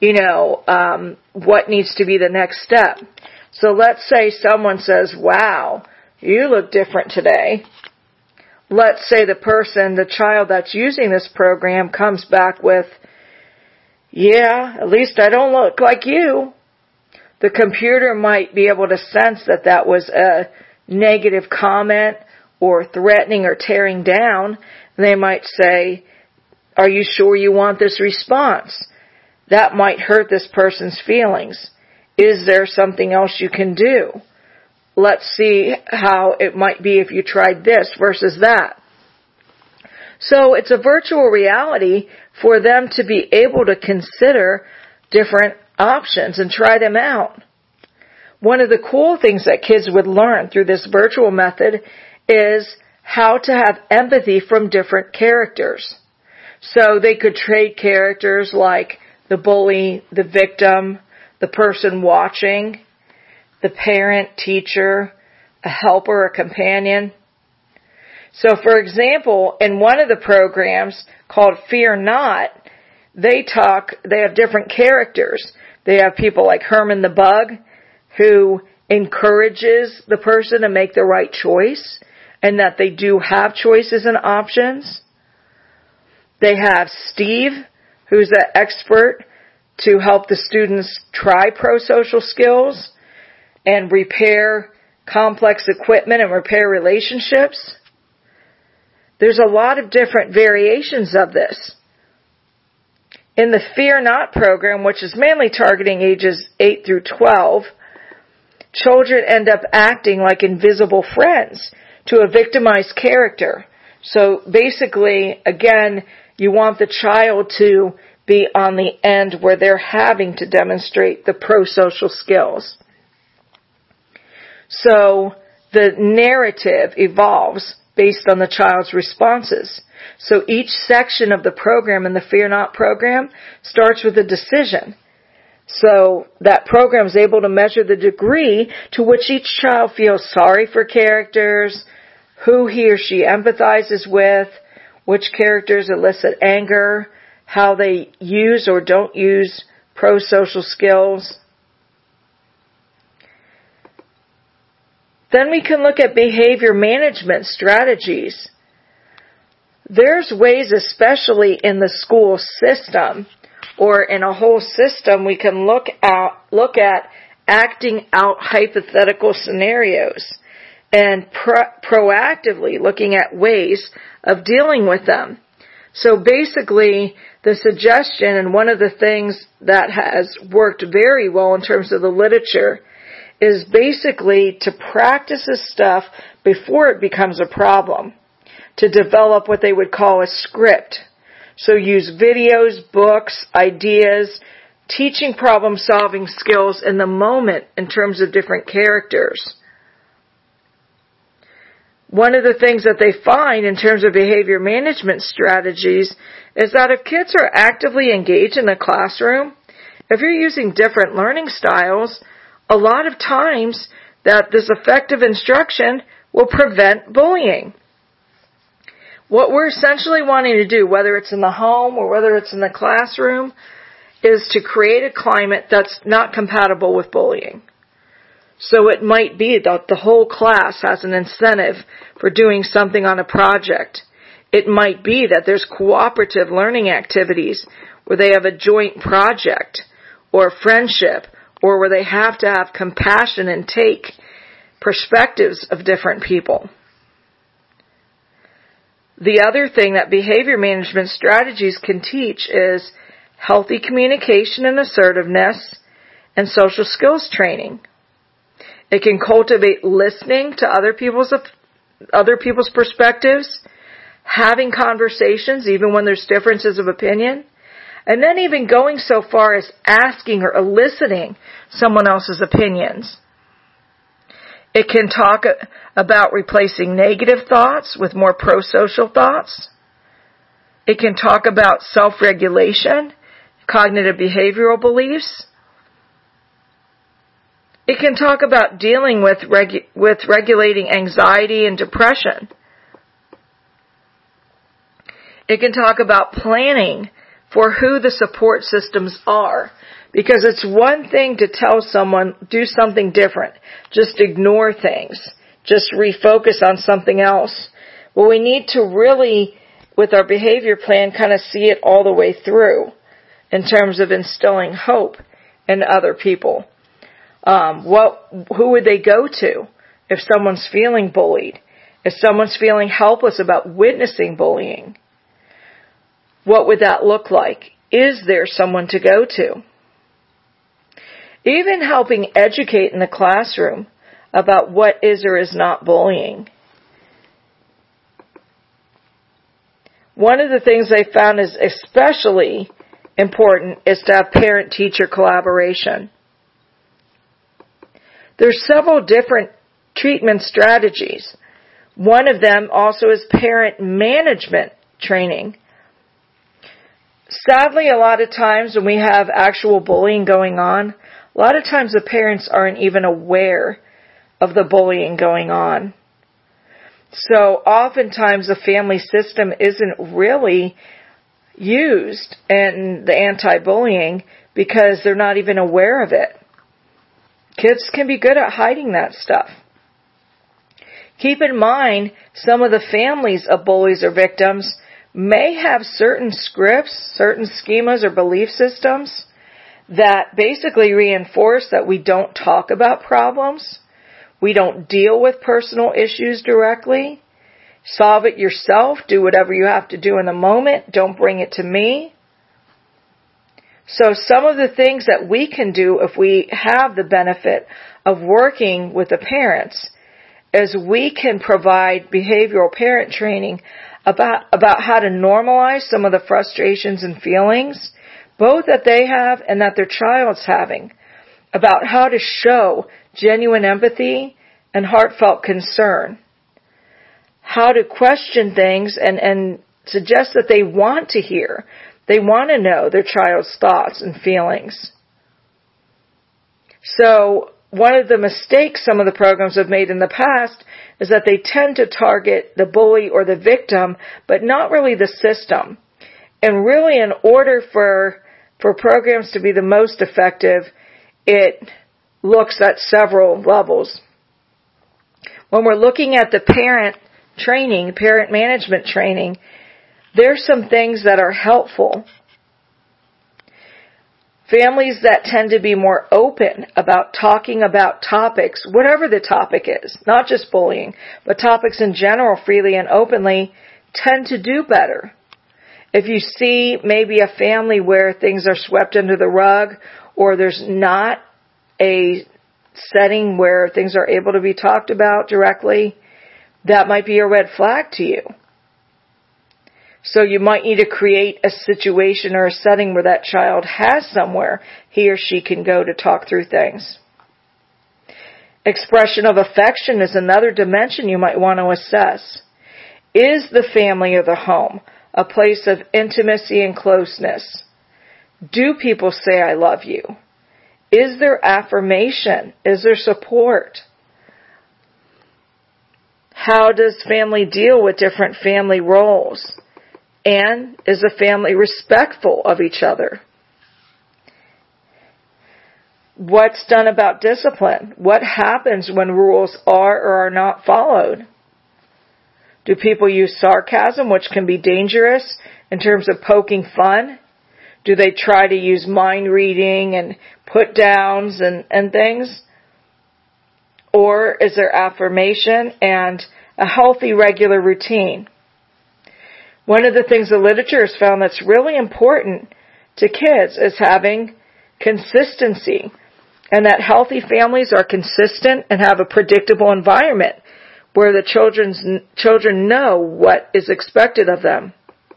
what needs to be the next step. So let's say someone says, wow, you look different today. Let's say the child that's using this program comes back with, yeah, at least I don't look like you. The computer might be able to sense that was a negative comment or threatening or tearing down. They might say, are you sure you want this response? That might hurt this person's feelings. Is there something else you can do? Let's see how it might be if you tried this versus that. So it's a virtual reality for them to be able to consider different options and try them out. One of the cool things that kids would learn through this virtual method is how to have empathy from different characters. So they could trade characters like the bully, the victim, the person watching, the parent, teacher, a helper, a companion. So for example, in one of the programs called Fear Not, they have different characters. They have people like Herman the Bug, who encourages the person to make the right choice, and that they do have choices and options. They have Steve, who's an expert to help the students try pro-social skills and repair complex equipment and repair relationships. There's a lot of different variations of this. In the Fear Not program, which is mainly targeting ages 8 through 12, children end up acting like invisible friends to a victimized character. So basically, again, you want the child to be on the end where they're having to demonstrate the pro-social skills. So the narrative evolves based on the child's responses. So each section of the program in the Fear Not program starts with a decision. So that program is able to measure the degree to which each child feels sorry for characters, who he or she empathizes with, which characters elicit anger, how they use or don't use pro-social skills. Then we can look at behavior management strategies. There's ways, especially in the school system or in a whole system, we can look at acting out hypothetical scenarios and proactively looking at ways of dealing with them. So basically, the suggestion, and one of the things that has worked very well in terms of the literature, is basically to practice this stuff before it becomes a problem, to develop what they would call a script. So use videos, books, ideas, teaching problem-solving skills in the moment in terms of different characters. One of the things that they find in terms of behavior management strategies is that if kids are actively engaged in the classroom, if you're using different learning styles, a lot of times that this effective instruction will prevent bullying. What we're essentially wanting to do, whether it's in the home or whether it's in the classroom, is to create a climate that's not compatible with bullying. So it might be that the whole class has an incentive for doing something on a project. It might be that there's cooperative learning activities where they have a joint project or friendship, or where they have to have compassion and take perspectives of different people. The other thing that behavior management strategies can teach is healthy communication and assertiveness and social skills training. It can cultivate listening to other people's perspectives, having conversations even when there's differences of opinion, and then even going so far as asking or eliciting someone else's opinions. It can talk about replacing negative thoughts with more pro-social thoughts. It can talk about self-regulation, cognitive behavioral beliefs. It can talk about dealing with regulating anxiety and depression. It can talk about planning for who the support systems are. Because it's one thing to tell someone, do something different. Just ignore things. Just refocus on something else. Well, we need to really, with our behavior plan, kind of see it all the way through in terms of instilling hope in other people. Who would they go to if someone's feeling bullied? If someone's feeling helpless about witnessing bullying? What would that look like? Is there someone to go to? Even helping educate in the classroom about what is or is not bullying. One of the things I found is especially important is to have parent-teacher collaboration. There's several different treatment strategies. One of them also is parent management training. Sadly, a lot of times when we have actual bullying going on, a lot of times the parents aren't even aware of the bullying going on. So oftentimes the family system isn't really used in the anti-bullying because they're not even aware of it. Kids can be good at hiding that stuff. Keep in mind, some of the families of bullies or victims may have certain scripts, certain schemas or belief systems that basically reinforce that we don't talk about problems, we don't deal with personal issues directly, solve it yourself, do whatever you have to do in the moment, don't bring it to me. So some of the things that we can do if we have the benefit of working with the parents is we can provide behavioral parent training about how to normalize some of the frustrations and feelings, both that they have and that their child's having, about how to show genuine empathy and heartfelt concern, how to question things and suggest that they want to hear, they want to know their child's thoughts and feelings. So one of the mistakes some of the programs have made in the past is that they tend to target the bully or the victim, but not really the system. And really, in order for programs to be the most effective, it looks at several levels. When we're looking at the parent training, parent management training, there's some things that are helpful. Families that tend to be more open about talking about topics, whatever the topic is, not just bullying, but topics in general freely and openly, tend to do better. If you see maybe a family where things are swept under the rug, or there's not a setting where things are able to be talked about directly, that might be a red flag to you. So you might need to create a situation or a setting where that child has somewhere he or she can go to talk through things. Expression of affection is another dimension you might want to assess. Is the family or the home a place of intimacy and closeness? Do people say, "I love you"? Is there affirmation? Is there support? How does family deal with different family roles? And is the family respectful of each other? What's done about discipline? What happens when rules are or are not followed? Do people use sarcasm, which can be dangerous in terms of poking fun? Do they try to use mind reading and put downs and things? Or is there affirmation and a healthy regular routine? One of the things the literature has found that's really important to kids is having consistency, and that healthy families are consistent and have a predictable environment where the children know what is expected of them.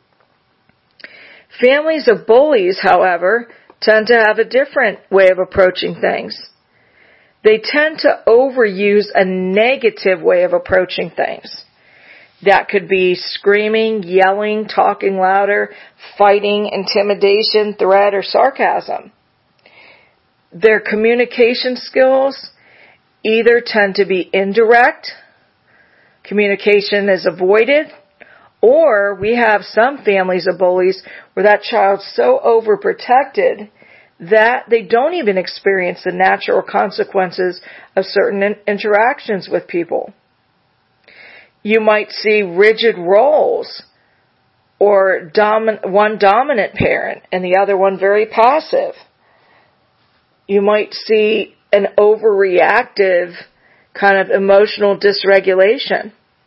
Families of bullies, however, tend to have a different way of approaching things. They tend to overuse a negative way of approaching things. That could be screaming, yelling, talking louder, fighting, intimidation, threat, or sarcasm. Their communication skills either tend to be indirect, communication is avoided, or we have some families of bullies where that child's so overprotected that they don't even experience the natural consequences of certain interactions with people. You might see rigid roles, or one dominant parent and the other one very passive. You might see an overreactive kind of emotional dysregulation.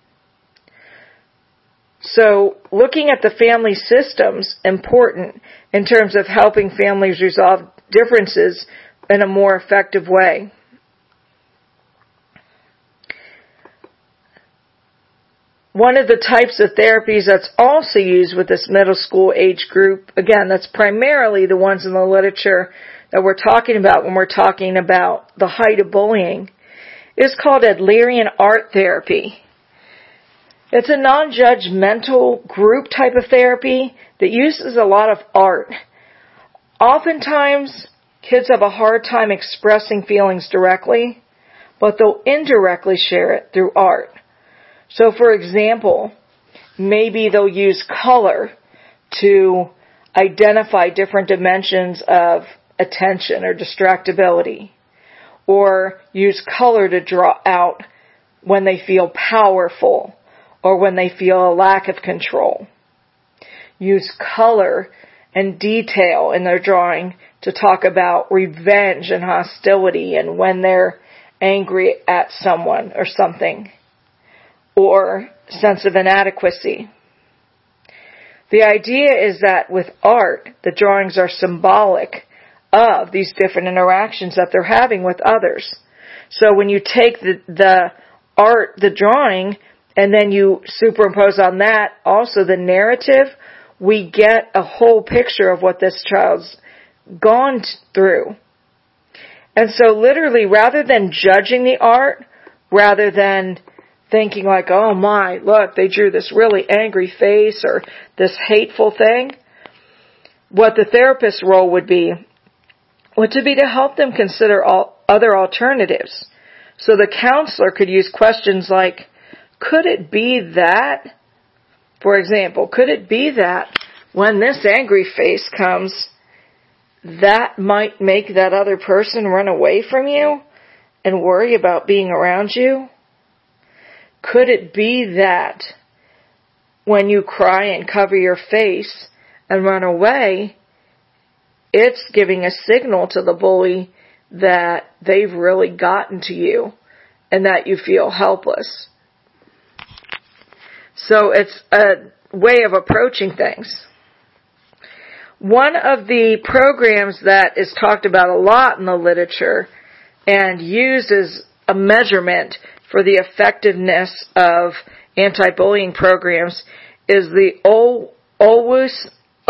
So looking at the family system's important in terms of helping families resolve differences in a more effective way. One of the types of therapies that's also used with this middle school age group, again, that's primarily the ones in the literature that we're talking about when we're talking about the height of bullying, is called Adlerian art therapy. It's a non-judgmental group type of therapy that uses a lot of art. Oftentimes, kids have a hard time expressing feelings directly, but they'll indirectly share it through art. So, for example, maybe they'll use color to identify different dimensions of attention or distractibility, or use color to draw out when they feel powerful or when they feel a lack of control. Use color and detail in their drawing to talk about revenge and hostility and when they're angry at someone or something, or sense of inadequacy. The idea is that with art, the drawings are symbolic of these different interactions that they're having with others. So when you take the art, the drawing, and then you superimpose on that also the narrative, we get a whole picture of what this child's gone through. And so literally, rather than judging the art, rather than thinking like, oh my, look, they drew this really angry face or this hateful thing, what the therapist's role would be to help them consider all other alternatives. So the counselor could use questions like, could it be that, for example, could it be that when this angry face comes, that might make that other person run away from you and worry about being around you? Could it be that when you cry and cover your face and run away, it's giving a signal to the bully that they've really gotten to you and that you feel helpless? So it's a way of approaching things. One of the programs that is talked about a lot in the literature and used as a measurement for the effectiveness of anti-bullying programs is the OLWEUS,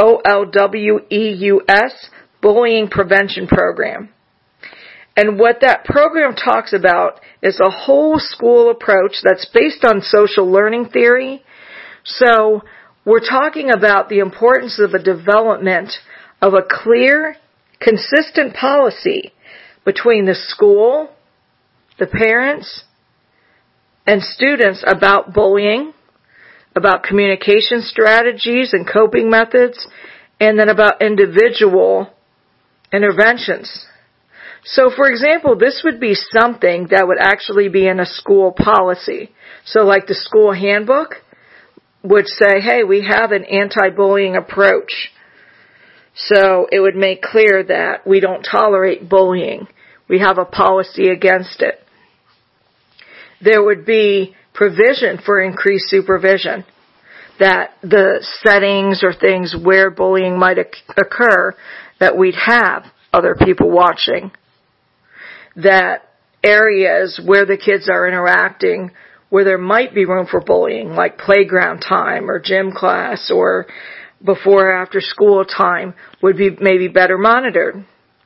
OLWEUS, Bullying Prevention Program. And what that program talks about is a whole school approach that's based on social learning theory. So we're talking about the importance of a development of a clear, consistent policy between the school, the parents, and students about bullying, about communication strategies and coping methods, and then about individual interventions. So, for example, this would be something that would actually be in a school policy. So like the school handbook would say, hey, we have an anti-bullying approach. So it would make clear that we don't tolerate bullying. We have a policy against it. There would be provision for increased supervision, that the settings or things where bullying might occur, that we'd have other people watching. That areas where the kids are interacting, where there might be room for bullying, like playground time or gym class or before or after school time, would be maybe better monitored.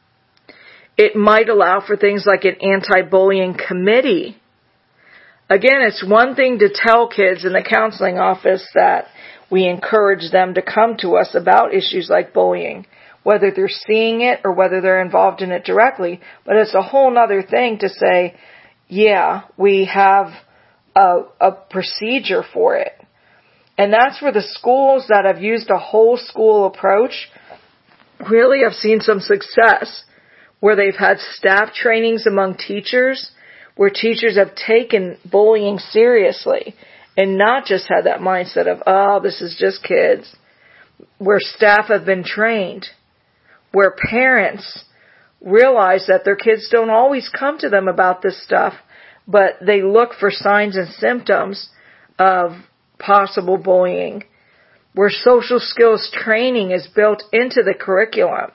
It might allow for things like an anti-bullying committee. Again, it's one thing to tell kids in the counseling office that we encourage them to come to us about issues like bullying, whether they're seeing it or whether they're involved in it directly. But it's a whole other thing to say, yeah, we have a procedure for it. And that's where the schools that have used a whole school approach really have seen some success, where they've had staff trainings among teachers, where teachers have taken bullying seriously and not just had that mindset of, oh, this is just kids, where staff have been trained, where parents realize that their kids don't always come to them about this stuff, but they look for signs and symptoms of possible bullying, where social skills training is built into the curriculum,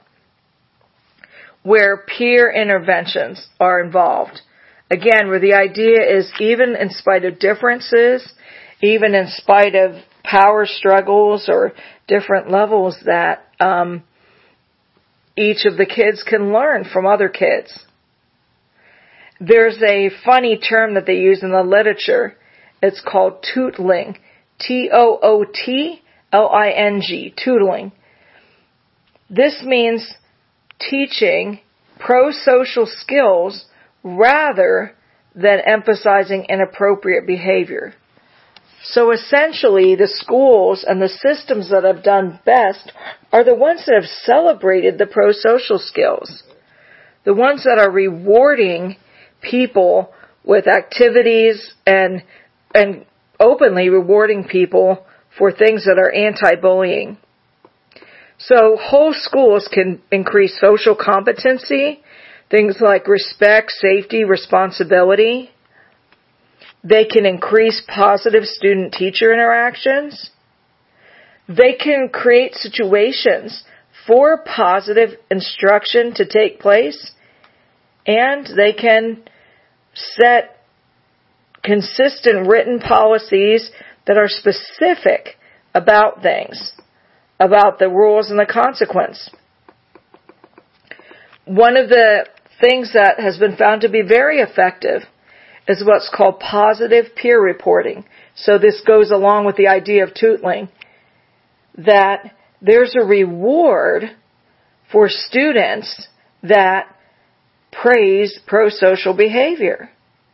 where peer interventions are involved. Again, where the idea is even in spite of differences, even in spite of power struggles or different levels, that each of the kids can learn from other kids. There's a funny term that they use in the literature. It's called tootling. Tootling. Tootling. This means teaching pro-social skills rather than emphasizing inappropriate behavior. So essentially, the schools and the systems that have done best are the ones that have celebrated the pro-social skills. The ones that are rewarding people with activities and openly rewarding people for things that are anti-bullying. So whole schools can increase social competency, things like respect, safety, responsibility. They can increase positive student-teacher interactions. They can create situations for positive instruction to take place. And they can set consistent written policies that are specific about things, about the rules and the consequence. One of the things that has been found to be very effective is what's called positive peer reporting. So this goes along with the idea of tootling, that there's a reward for students that praise pro-social behavior.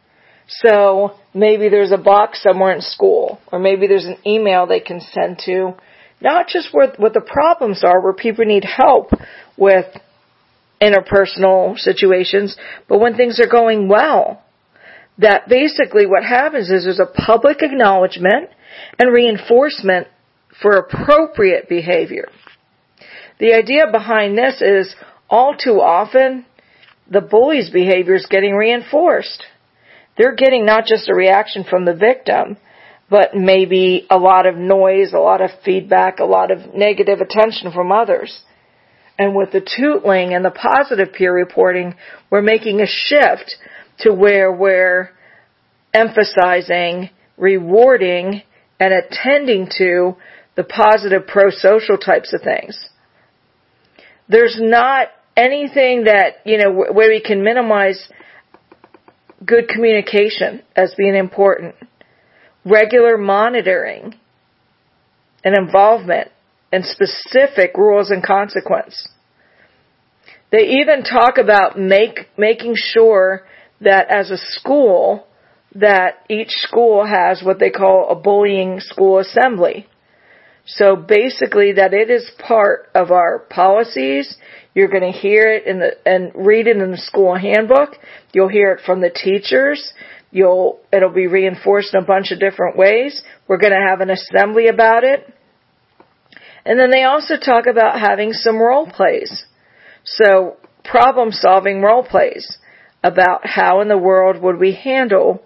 So maybe there's a box somewhere in school, or maybe there's an email they can send to, not just what the problems are, where people need help with interpersonal situations, but when things are going well. That basically what happens is there's a public acknowledgement and reinforcement for appropriate behavior. The idea behind this is all too often the bully's behavior is getting reinforced. They're getting not just a reaction from the victim, but maybe a lot of noise, a lot of feedback, a lot of negative attention from others. And with the tootling and the positive peer reporting, we're making a shift to where we're emphasizing, rewarding, and attending to the positive pro-social types of things. There's not anything that, where we can minimize good communication as being important. Regular monitoring and involvement and specific rules and consequence. They even talk about making sure that as a school, that each school has what they call a bullying school assembly. So basically that it is part of our policies. You're going to hear it and read it in the school handbook. You'll hear it from the teachers. It'll be reinforced in a bunch of different ways. We're going to have an assembly about it. And then they also talk about having some role plays. So problem-solving role plays about how in the world would we handle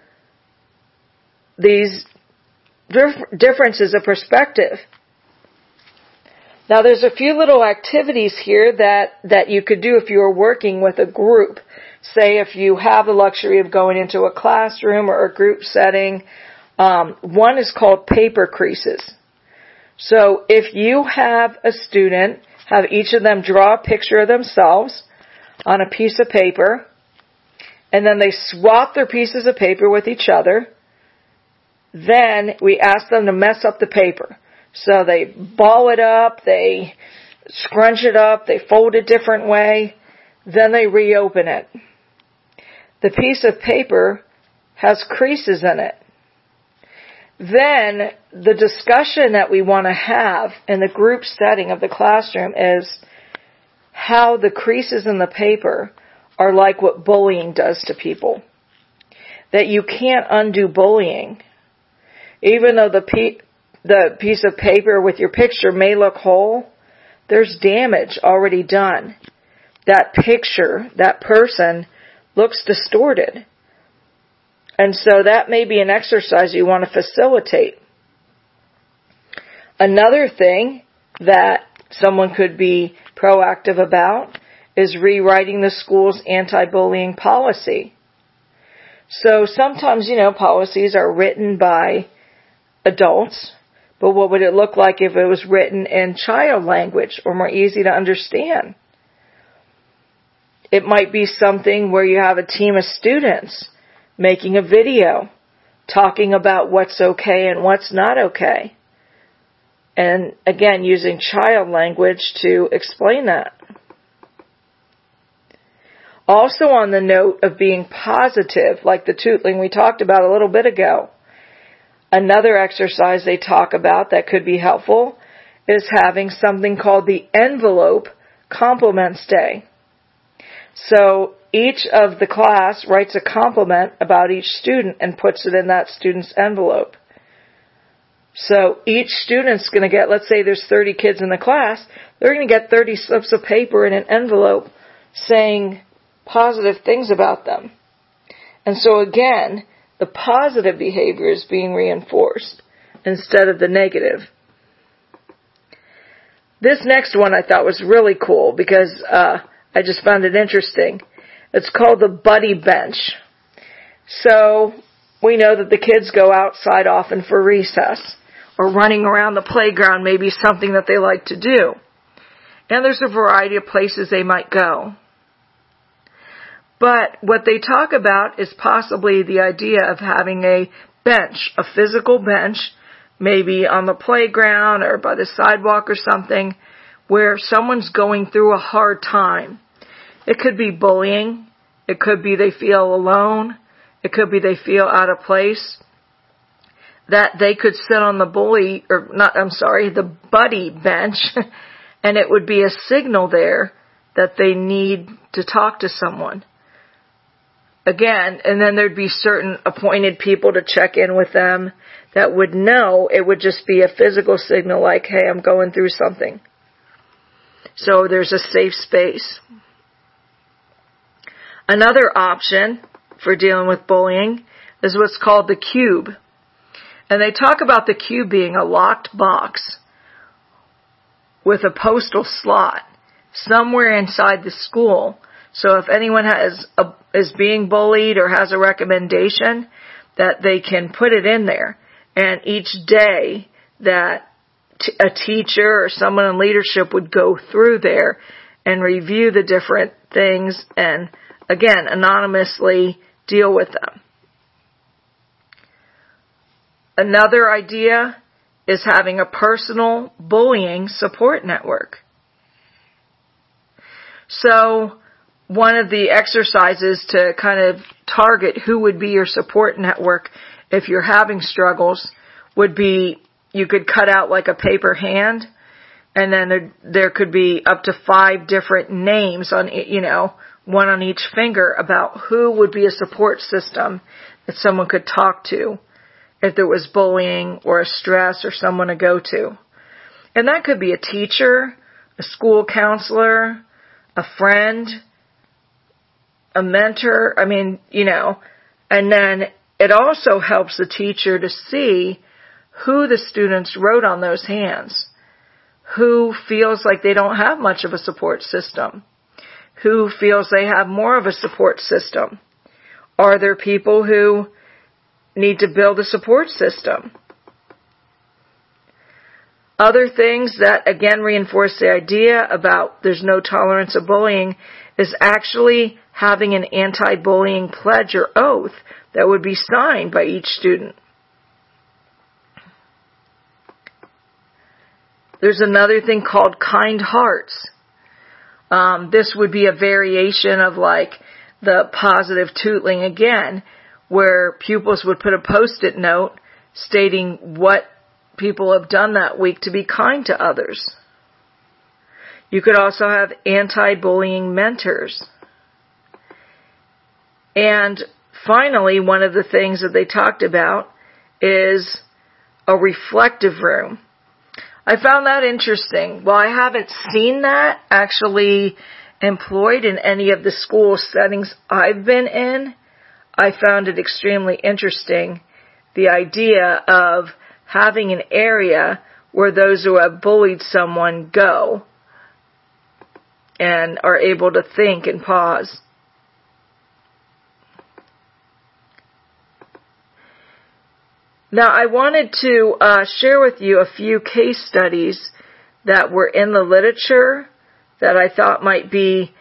these differences of perspective. Now there's a few little activities here that you could do if you were working with a group. Say if you have the luxury of going into a classroom or a group setting. One is called paper creases. So if you have a student, have each of them draw a picture of themselves on a piece of paper, and then they swap their pieces of paper with each other. Then we ask them to mess up the paper. So they ball it up, they scrunch it up, they fold it a different way, then they reopen it. The piece of paper has creases in it. Then the discussion that we want to have in the group setting of the classroom is how the creases in the paper are like what bullying does to people. That you can't undo bullying. Even though the piece of paper with your picture may look whole, there's damage already done. That picture, that person, looks distorted. And so that may be an exercise you want to facilitate. Another thing that someone could be proactive about is rewriting the school's anti-bullying policy. So sometimes, policies are written by adults, but what would it look like if it was written in child language or more easy to understand? It might be something where you have a team of students making a video, talking about what's okay and what's not okay. And again, using child language to explain that. Also on the note of being positive, like the tootling we talked about a little bit ago, another exercise they talk about that could be helpful is having something called the envelope compliments day. So each of the class writes a compliment about each student and puts it in that student's envelope. So each student's going to get, let's say there's 30 kids in the class, they're going to get 30 slips of paper in an envelope saying positive things about them. And so again, the positive behavior is being reinforced instead of the negative. This next one I thought was really cool because I just found it interesting. It's called the buddy bench. So we know that the kids go outside often for recess or running around the playground, maybe something that they like to do. And there's a variety of places they might go. But what they talk about is possibly the idea of having a bench, a physical bench, maybe on the playground or by the sidewalk or something, where someone's going through a hard time. It could be bullying. It could be they feel alone. It could be they feel out of place. That they could sit on the the buddy bench, and it would be a signal there that they need to talk to someone. Again, and then there'd be certain appointed people to check in with them that would know. It would just be a physical signal like, hey, I'm going through something. So there's a safe space. Another option for dealing with bullying is what's called the cube. And they talk about the cube being a locked box with a postal slot somewhere inside the school. So if anyone is being bullied or has a recommendation, that they can put it in there. And each day that a teacher or someone in leadership would go through there and review the different things and, again, anonymously deal with them. Another idea is having a personal bullying support network. So one of the exercises to kind of target who would be your support network if you're having struggles would be you could cut out like a paper hand, and then there could be up to 5 different names on, one on each finger about who would be a support system that someone could talk to if there was bullying or a stress or someone to go to. And that could be a teacher, a school counselor, a friend, a mentor, and then it also helps the teacher to see who the students wrote on those hands, who feels like they don't have much of a support system, who feels they have more of a support system. Are there people who need to build a support system? Other things that, again, reinforce the idea about there's no tolerance of bullying is actually having an anti-bullying pledge or oath that would be signed by each student. There's another thing called kind hearts. This would be a variation of like the positive tootling again, where pupils would put a post-it note stating what people have done that week to be kind to others. You could also have anti-bullying mentors. And finally, one of the things that they talked about is a reflective room. I found that interesting. While I haven't seen that actually employed in any of the school settings I've been in, I found it extremely interesting, the idea of having an area where those who have bullied someone go and are able to think and pause. Now, I wanted to share with you a few case studies that were in the literature that I thought might be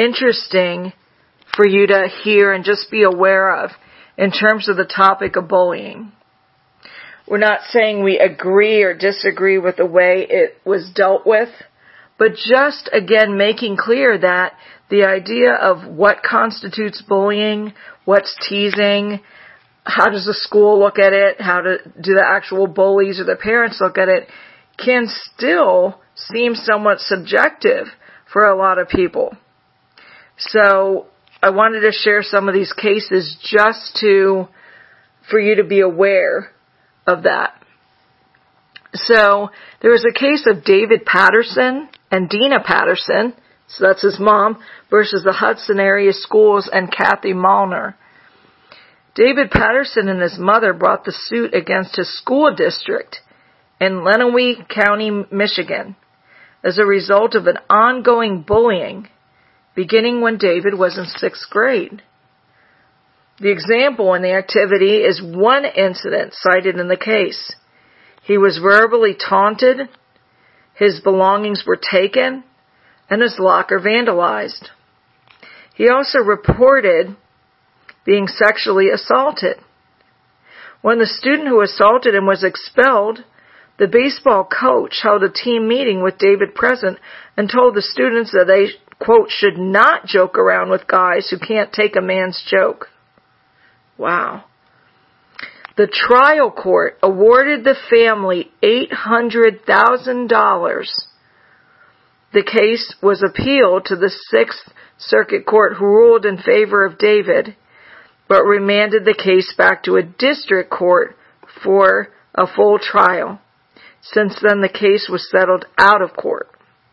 interesting for you to hear and just be aware of in terms of the topic of bullying. We're not saying we agree or disagree with the way it was dealt with, but just, again, making clear that the idea of what constitutes bullying, what's teasing, how does the school look at it, how do the actual bullies or the parents look at it, can still seem somewhat subjective for a lot of people. So I wanted to share some of these cases just for you to be aware of that. So there was a case of David Patterson and Dina Patterson, so that's his mom, versus the Hudson area schools and Kathy Malner. David Patterson and his mother brought the suit against his school district in Lenawee County, Michigan, as a result of an ongoing bullying beginning when David was in 6th grade. The example in the activity is one incident cited in the case. He was verbally taunted, his belongings were taken, and his locker vandalized. He also reported being sexually assaulted. When the student who assaulted him was expelled, the baseball coach held a team meeting with David present and told the students that they, quote, should not joke around with guys who can't take a man's joke. Wow. The trial court awarded the family $800,000. The case was appealed to the 6th Circuit Court, who ruled in favor of David, but remanded the case back to a district court for a full trial. Since then, the case was settled out of court.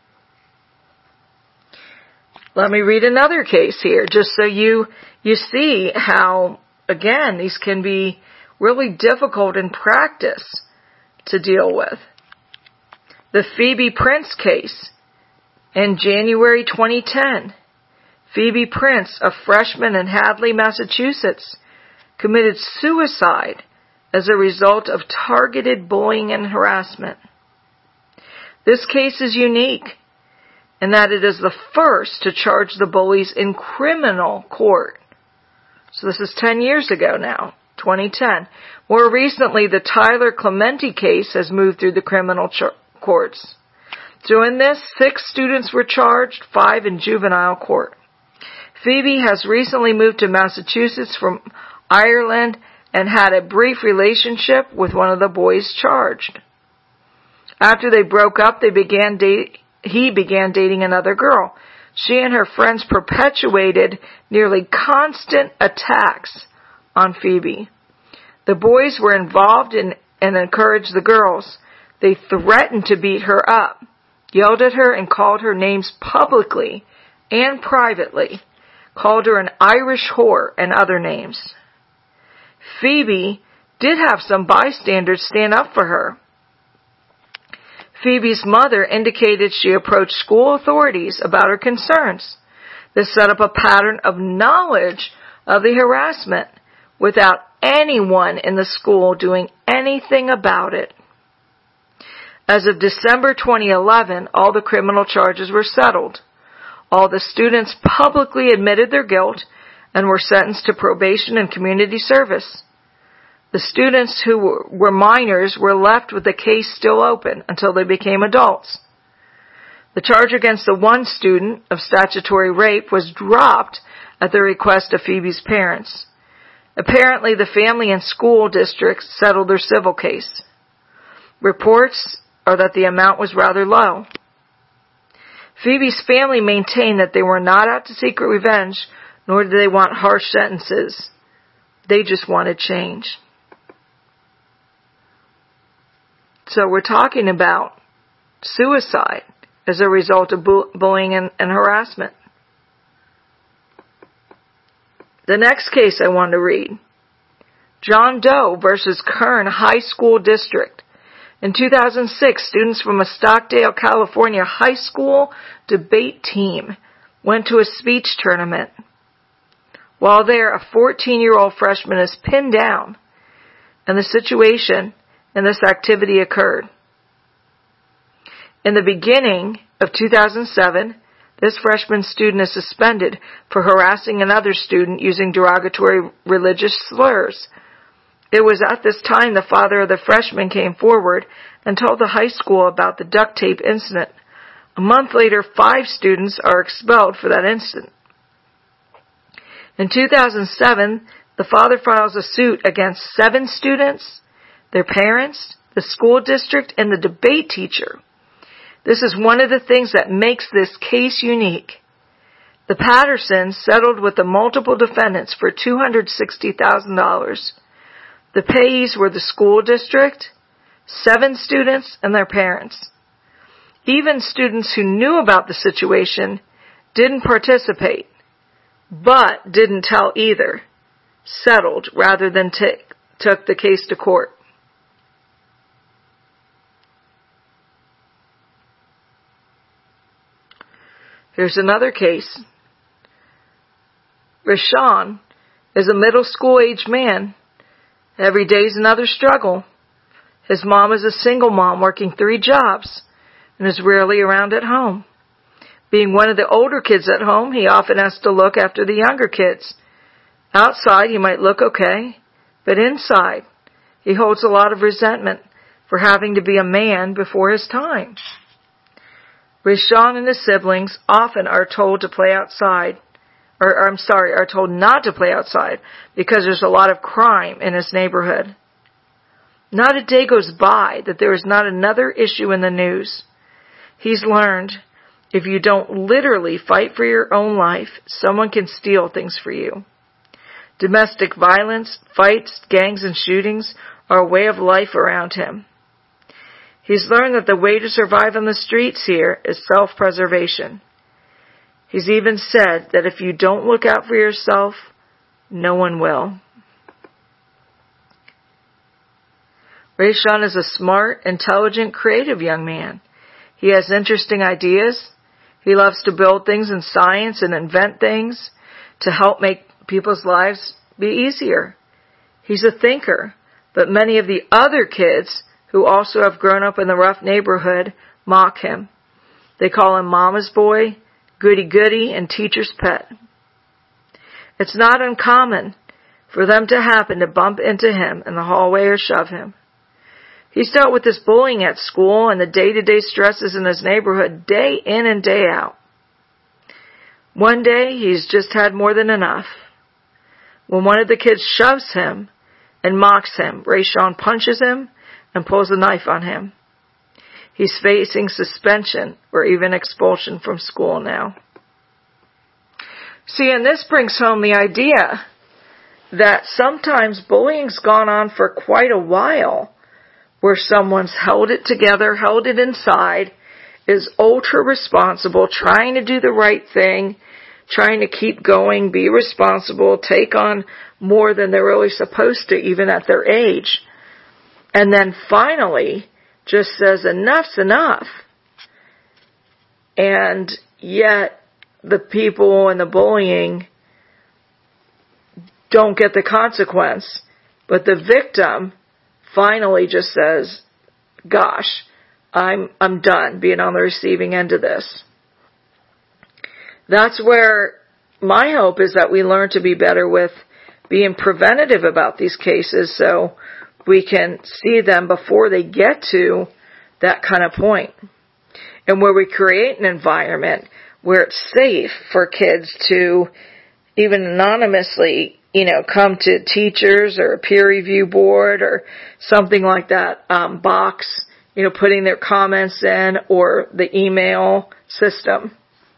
Let me read another case here, just so you see how, again, these can be really difficult in practice to deal with. The Phoebe Prince case in January 2010. Phoebe Prince, a freshman in Hadley, Massachusetts, committed suicide as a result of targeted bullying and harassment. This case is unique in that it is the first to charge the bullies in criminal court. So this is 10 years ago now, 2010. More recently, the Tyler Clementi case has moved through the criminal courts. So in this, 6 students were charged, 5 in juvenile court. Phoebe has recently moved to Massachusetts from Ireland and had a brief relationship with one of the boys charged. After they broke up, he began dating another girl. She and her friends perpetuated nearly constant attacks on Phoebe. The boys were involved and encouraged the girls. They threatened to beat her up, yelled at her, and called her names publicly and privately, called her an Irish whore and other names. Phoebe did have some bystanders stand up for her. Phoebe's mother indicated she approached school authorities about her concerns. This set up a pattern of knowledge of the harassment without anyone in the school doing anything about it. As of December 2011, all the criminal charges were settled. All the students publicly admitted their guilt and were sentenced to probation and community service. The students who were minors were left with the case still open until they became adults. The charge against the one student of statutory rape was dropped at the request of Phoebe's parents. Apparently, the family and school districts settled their civil case. Reports are that the amount was rather low. Phoebe's family maintained that they were not out to seek revenge, nor did they want harsh sentences. They just wanted change. So we're talking about suicide as a result of bullying and harassment. The next case I want to read. John Doe versus Kern High School District. In 2006, students from a Stockdale, California high school debate team went to a speech tournament. While there, a 14-year-old freshman is pinned down, and the situation in this activity occurred. In the beginning of 2007, this freshman student is suspended for harassing another student using derogatory religious slurs. It was at this time the father of the freshman came forward and told the high school about the duct tape incident. A month later, 5 students are expelled for that incident. In 2007, the father files a suit against 7 students, their parents, the school district, and the debate teacher. This is one of the things that makes this case unique. The Pattersons settled with the multiple defendants for $260,000. The payees were the school district, 7 students, and their parents. Even students who knew about the situation didn't participate, but didn't tell either, settled rather than took the case to court. Here's another case. Rashawn is a middle school-aged man. Every day's another struggle. His mom is a single mom working 3 jobs and is rarely around at home. Being one of the older kids at home, he often has to look after the younger kids. Outside, he might look okay, but inside, he holds a lot of resentment for having to be a man before his time. Rashawn and his siblings often are told are told not to play outside because there's a lot of crime in his neighborhood. Not a day goes by that there is not another issue in the news. He's learned if you don't literally fight for your own life, someone can steal things for you. Domestic violence, fights, gangs, and shootings are a way of life around him. He's learned that the way to survive on the streets here is self-preservation. He's even said that if you don't look out for yourself, no one will. Rashawn is a smart, intelligent, creative young man. He has interesting ideas. He loves to build things in science and invent things to help make people's lives be easier. He's a thinker, but many of the other kids who also have grown up in the rough neighborhood mock him. They call him mama's boy, goody-goody, and teacher's pet. It's not uncommon for them to happen to bump into him in the hallway or shove him. He's dealt with this bullying at school and the day-to-day stresses in his neighborhood day in and day out. One day, he's just had more than enough. When one of the kids shoves him and mocks him, Rashawn punches him and pulls a knife on him. He's facing suspension or even expulsion from school now. See, and this brings home the idea that sometimes bullying's gone on for quite a while, where someone's held it together, held it inside, is ultra responsible, trying to do the right thing, trying to keep going, be responsible, take on more than they're really supposed to, even at their age. And then finally just says enough's enough. And yet the people and the bullying don't get the consequence. But the victim finally just says, gosh, I'm done being on the receiving end of this. That's where my hope is that we learn to be better with being preventative about these cases so we can see them before they get to that kind of point. And where we create an environment where it's safe for kids to even anonymously, come to teachers or a peer review board or something like that box, putting their comments in, or the email system.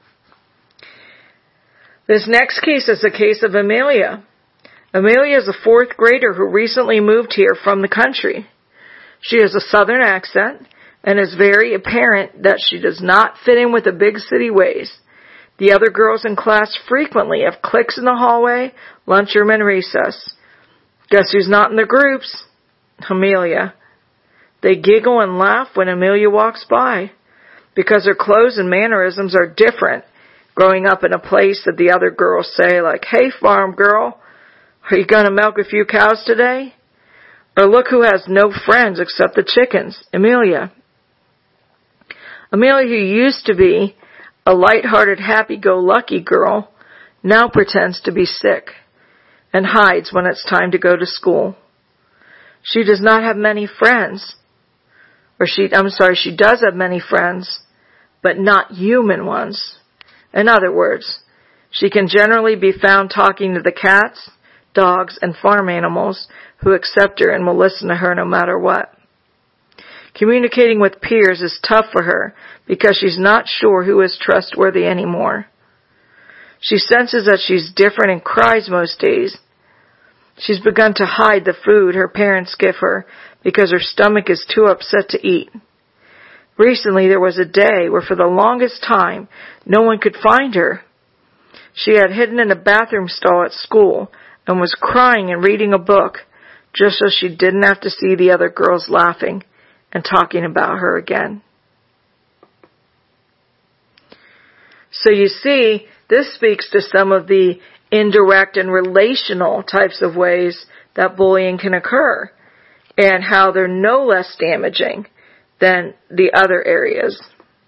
This next case is the case of Amelia. Amelia is a 4th grader who recently moved here from the country. She has a southern accent and is very apparent that she does not fit in with the big city ways. The other girls in class frequently have cliques in the hallway, lunchroom, and recess. Guess who's not in the groups? Amelia. They giggle and laugh when Amelia walks by because her clothes and mannerisms are different, growing up in a place that the other girls say, like, "Hey, farm girl, are you going to milk a few cows today?" Or look who has no friends except the chickens, Amelia. Amelia, who used to be a light-hearted, happy-go-lucky girl, now pretends to be sick and hides when it's time to go to school. She does not have many friends, she does have many friends, but not human ones. In other words, she can generally be found talking to the cats, dogs, and farm animals who accept her and will listen to her no matter what. Communicating with peers is tough for her because she's not sure who is trustworthy anymore. She senses that she's different and cries most days. She's begun to hide the food her parents give her because her stomach is too upset to eat. Recently, there was a day where for the longest time, no one could find her. She had hidden in a bathroom stall at school and was crying and reading a book just so she didn't have to see the other girls laughing and talking about her again. So you see, this speaks to some of the indirect and relational types of ways that bullying can occur and how they're no less damaging than the other areas.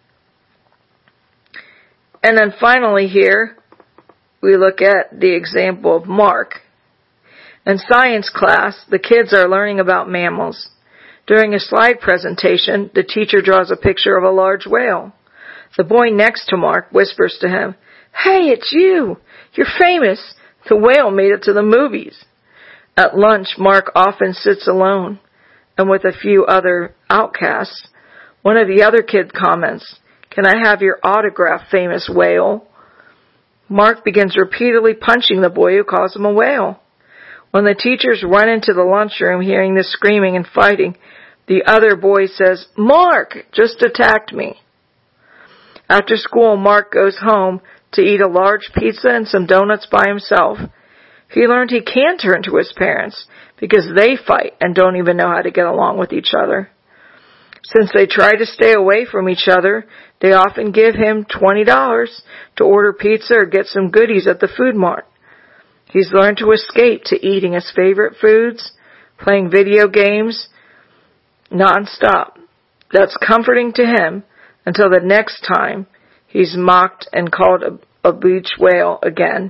And then finally here, we look at the example of Mark. In science class, the kids are learning about mammals. During a slide presentation, the teacher draws a picture of a large whale. The boy next to Mark whispers to him, "Hey, it's you! You're famous! The whale made it to the movies." At lunch, Mark often sits alone, and with a few other outcasts. One of the other kids comments, "Can I have your autograph, famous whale?" Mark begins repeatedly punching the boy who calls him a whale. When the teachers run into the lunchroom hearing the screaming and fighting, the other boy says, "Mark just attacked me." After school, Mark goes home to eat a large pizza and some donuts by himself. He learned he can't turn to his parents because they fight and don't even know how to get along with each other. Since they try to stay away from each other, they often give him $20 to order pizza or get some goodies at the food mart. He's learned to escape to eating his favorite foods, playing video games nonstop. That's comforting to him until the next time he's mocked and called a beach whale again.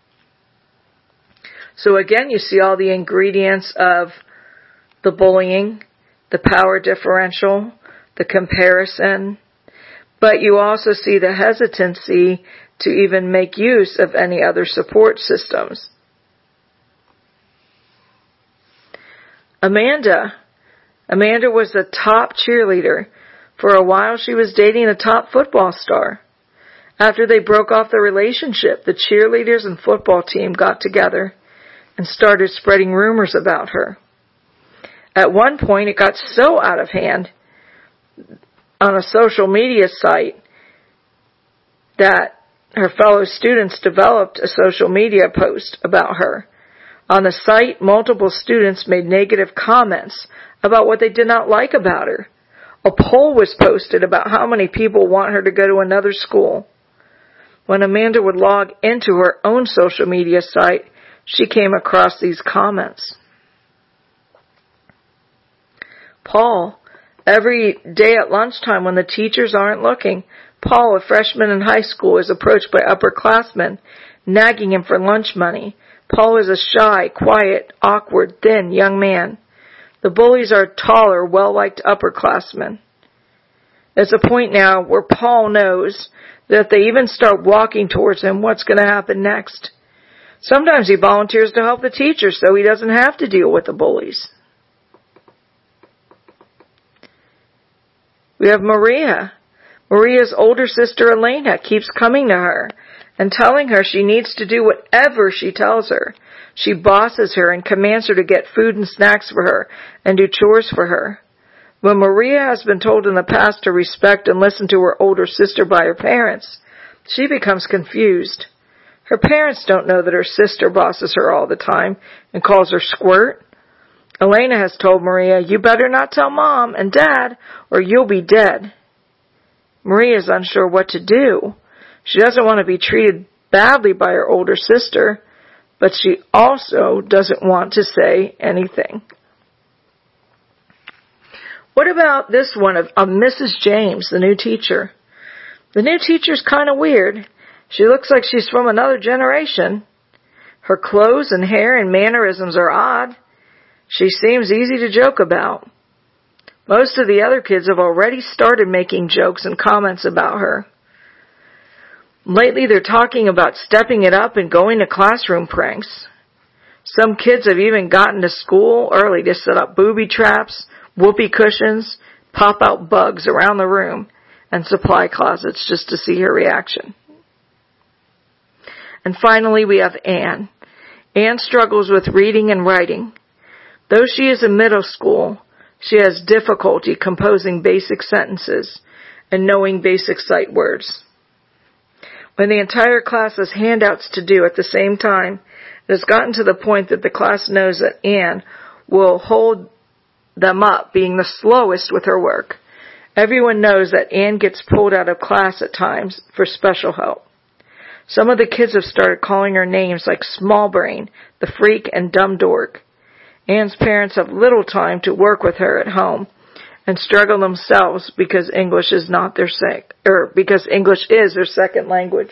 So again, you see all the ingredients of the bullying, the power differential, the comparison, but you also see the hesitancy to even make use of any other support systems. Amanda was a top cheerleader. For a while, she was dating a top football star. After they broke off the relationship, the cheerleaders and football team got together and started spreading rumors about her. At one point, it got so out of hand on a social media site that her fellow students developed a social media post about her. On the site, multiple students made negative comments about what they did not like about her. A poll was posted about how many people want her to go to another school. When Amanda would log into her own social media site, she came across these comments. Paul, every day at lunchtime when the teachers aren't looking, Paul, a freshman in high school, is approached by upperclassmen, nagging him for lunch money. Paul is a shy, quiet, awkward, thin young man. The bullies are taller, well-liked upperclassmen. There's a point now where Paul knows that if they even start walking towards him, what's going to happen next? Sometimes he volunteers to help the teachers so he doesn't have to deal with the bullies. We have Maria. Maria's older sister Elena keeps coming to her and telling her she needs to do whatever she tells her. She bosses her and commands her to get food and snacks for her and do chores for her. When Maria has been told in the past to respect and listen to her older sister by her parents, she becomes confused. Her parents don't know that her sister bosses her all the time and calls her squirt. Elena has told Maria, "You better not tell Mom and Dad or you'll be dead." Maria is unsure what to do. She doesn't want to be treated badly by her older sister, but she also doesn't want to say anything. What about this one of Mrs. James, the new teacher? The new teacher's kind of weird. She looks like she's from another generation. Her clothes and hair and mannerisms are odd. She seems easy to joke about. Most of the other kids have already started making jokes and comments about her. Lately, they're talking about stepping it up and going to classroom pranks. Some kids have even gotten to school early to set up booby traps, whoopee cushions, pop out bugs around the room, and supply closets just to see her reaction. And finally, we have Anne. Anne struggles with reading and writing. Though she is in middle school, she has difficulty composing basic sentences and knowing basic sight words. When the entire class has handouts to do at the same time, it has gotten to the point that the class knows that Anne will hold them up, being the slowest with her work. Everyone knows that Anne gets pulled out of class at times for special help. Some of the kids have started calling her names like Small Brain, the Freak, and Dumb Dork. Anne's parents have little time to work with her at home and struggle themselves because English is their second language.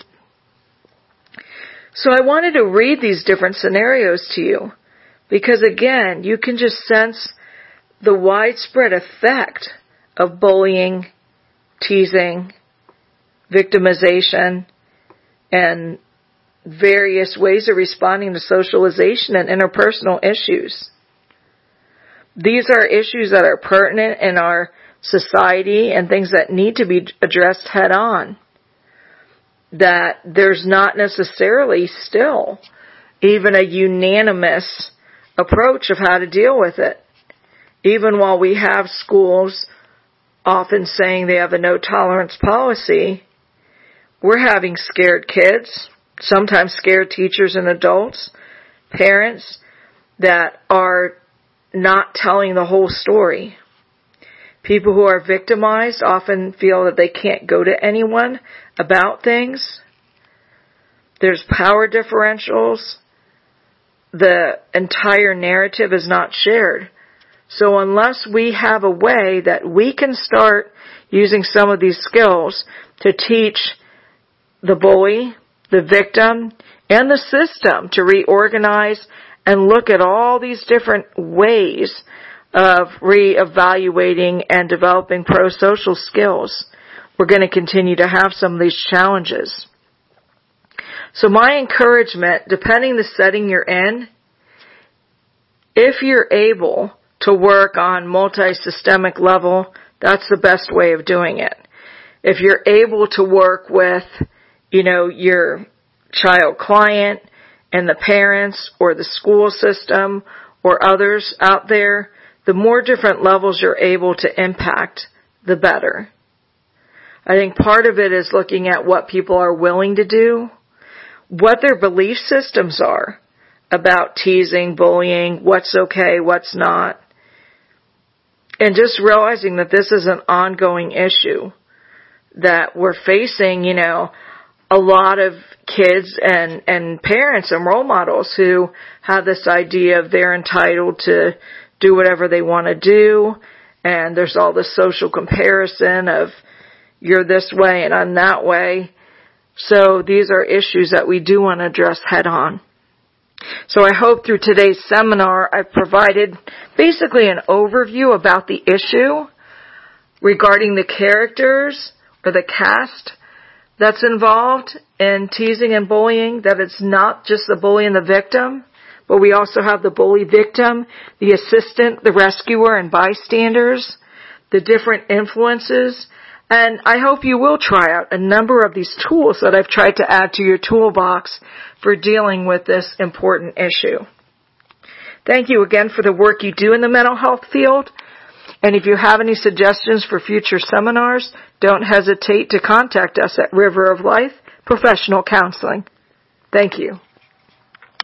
So I wanted to read these different scenarios to you because, again, you can just sense the widespread effect of bullying, teasing, victimization, and various ways of responding to socialization and interpersonal issues. These are issues that are pertinent in our society and things that need to be addressed head on. That there's not necessarily still even a unanimous approach of how to deal with it. Even while we have schools often saying they have a no tolerance policy, we're having scared kids, sometimes scared teachers and adults, parents that are not telling the whole story. People who are victimized often feel that they can't go to anyone about things. There's power differentials. The entire narrative is not shared. So unless we have a way that we can start using some of these skills to teach the bully, the victim, and the system to reorganize and look at all these different ways of reevaluating and developing pro-social skills, we're going to continue to have some of these challenges. So my encouragement, depending the setting you're in, if you're able to work on multi-systemic level, that's the best way of doing it. If you're able to work with, your child client and the parents or the school system or others out there, the more different levels you're able to impact, the better. I think part of it is looking at what people are willing to do, what their belief systems are about teasing, bullying, what's okay, what's not, and just realizing that this is an ongoing issue, that we're facing, a lot of kids and parents and role models who have this idea of they're entitled to do whatever they want to do, and there's all this social comparison of you're this way and I'm that way. So these are issues that we do want to address head on. So I hope through today's seminar I've provided basically an overview about the issue regarding the characters or the cast that's involved in teasing and bullying, that it's not just the bully and the victim, but we also have the bully victim, the assistant, the rescuer, and bystanders, the different influences. And I hope you will try out a number of these tools that I've tried to add to your toolbox for dealing with this important issue. Thank you again for the work you do in the mental health field. And if you have any suggestions for future seminars, don't hesitate to contact us at River of Life Professional Counseling. Thank you.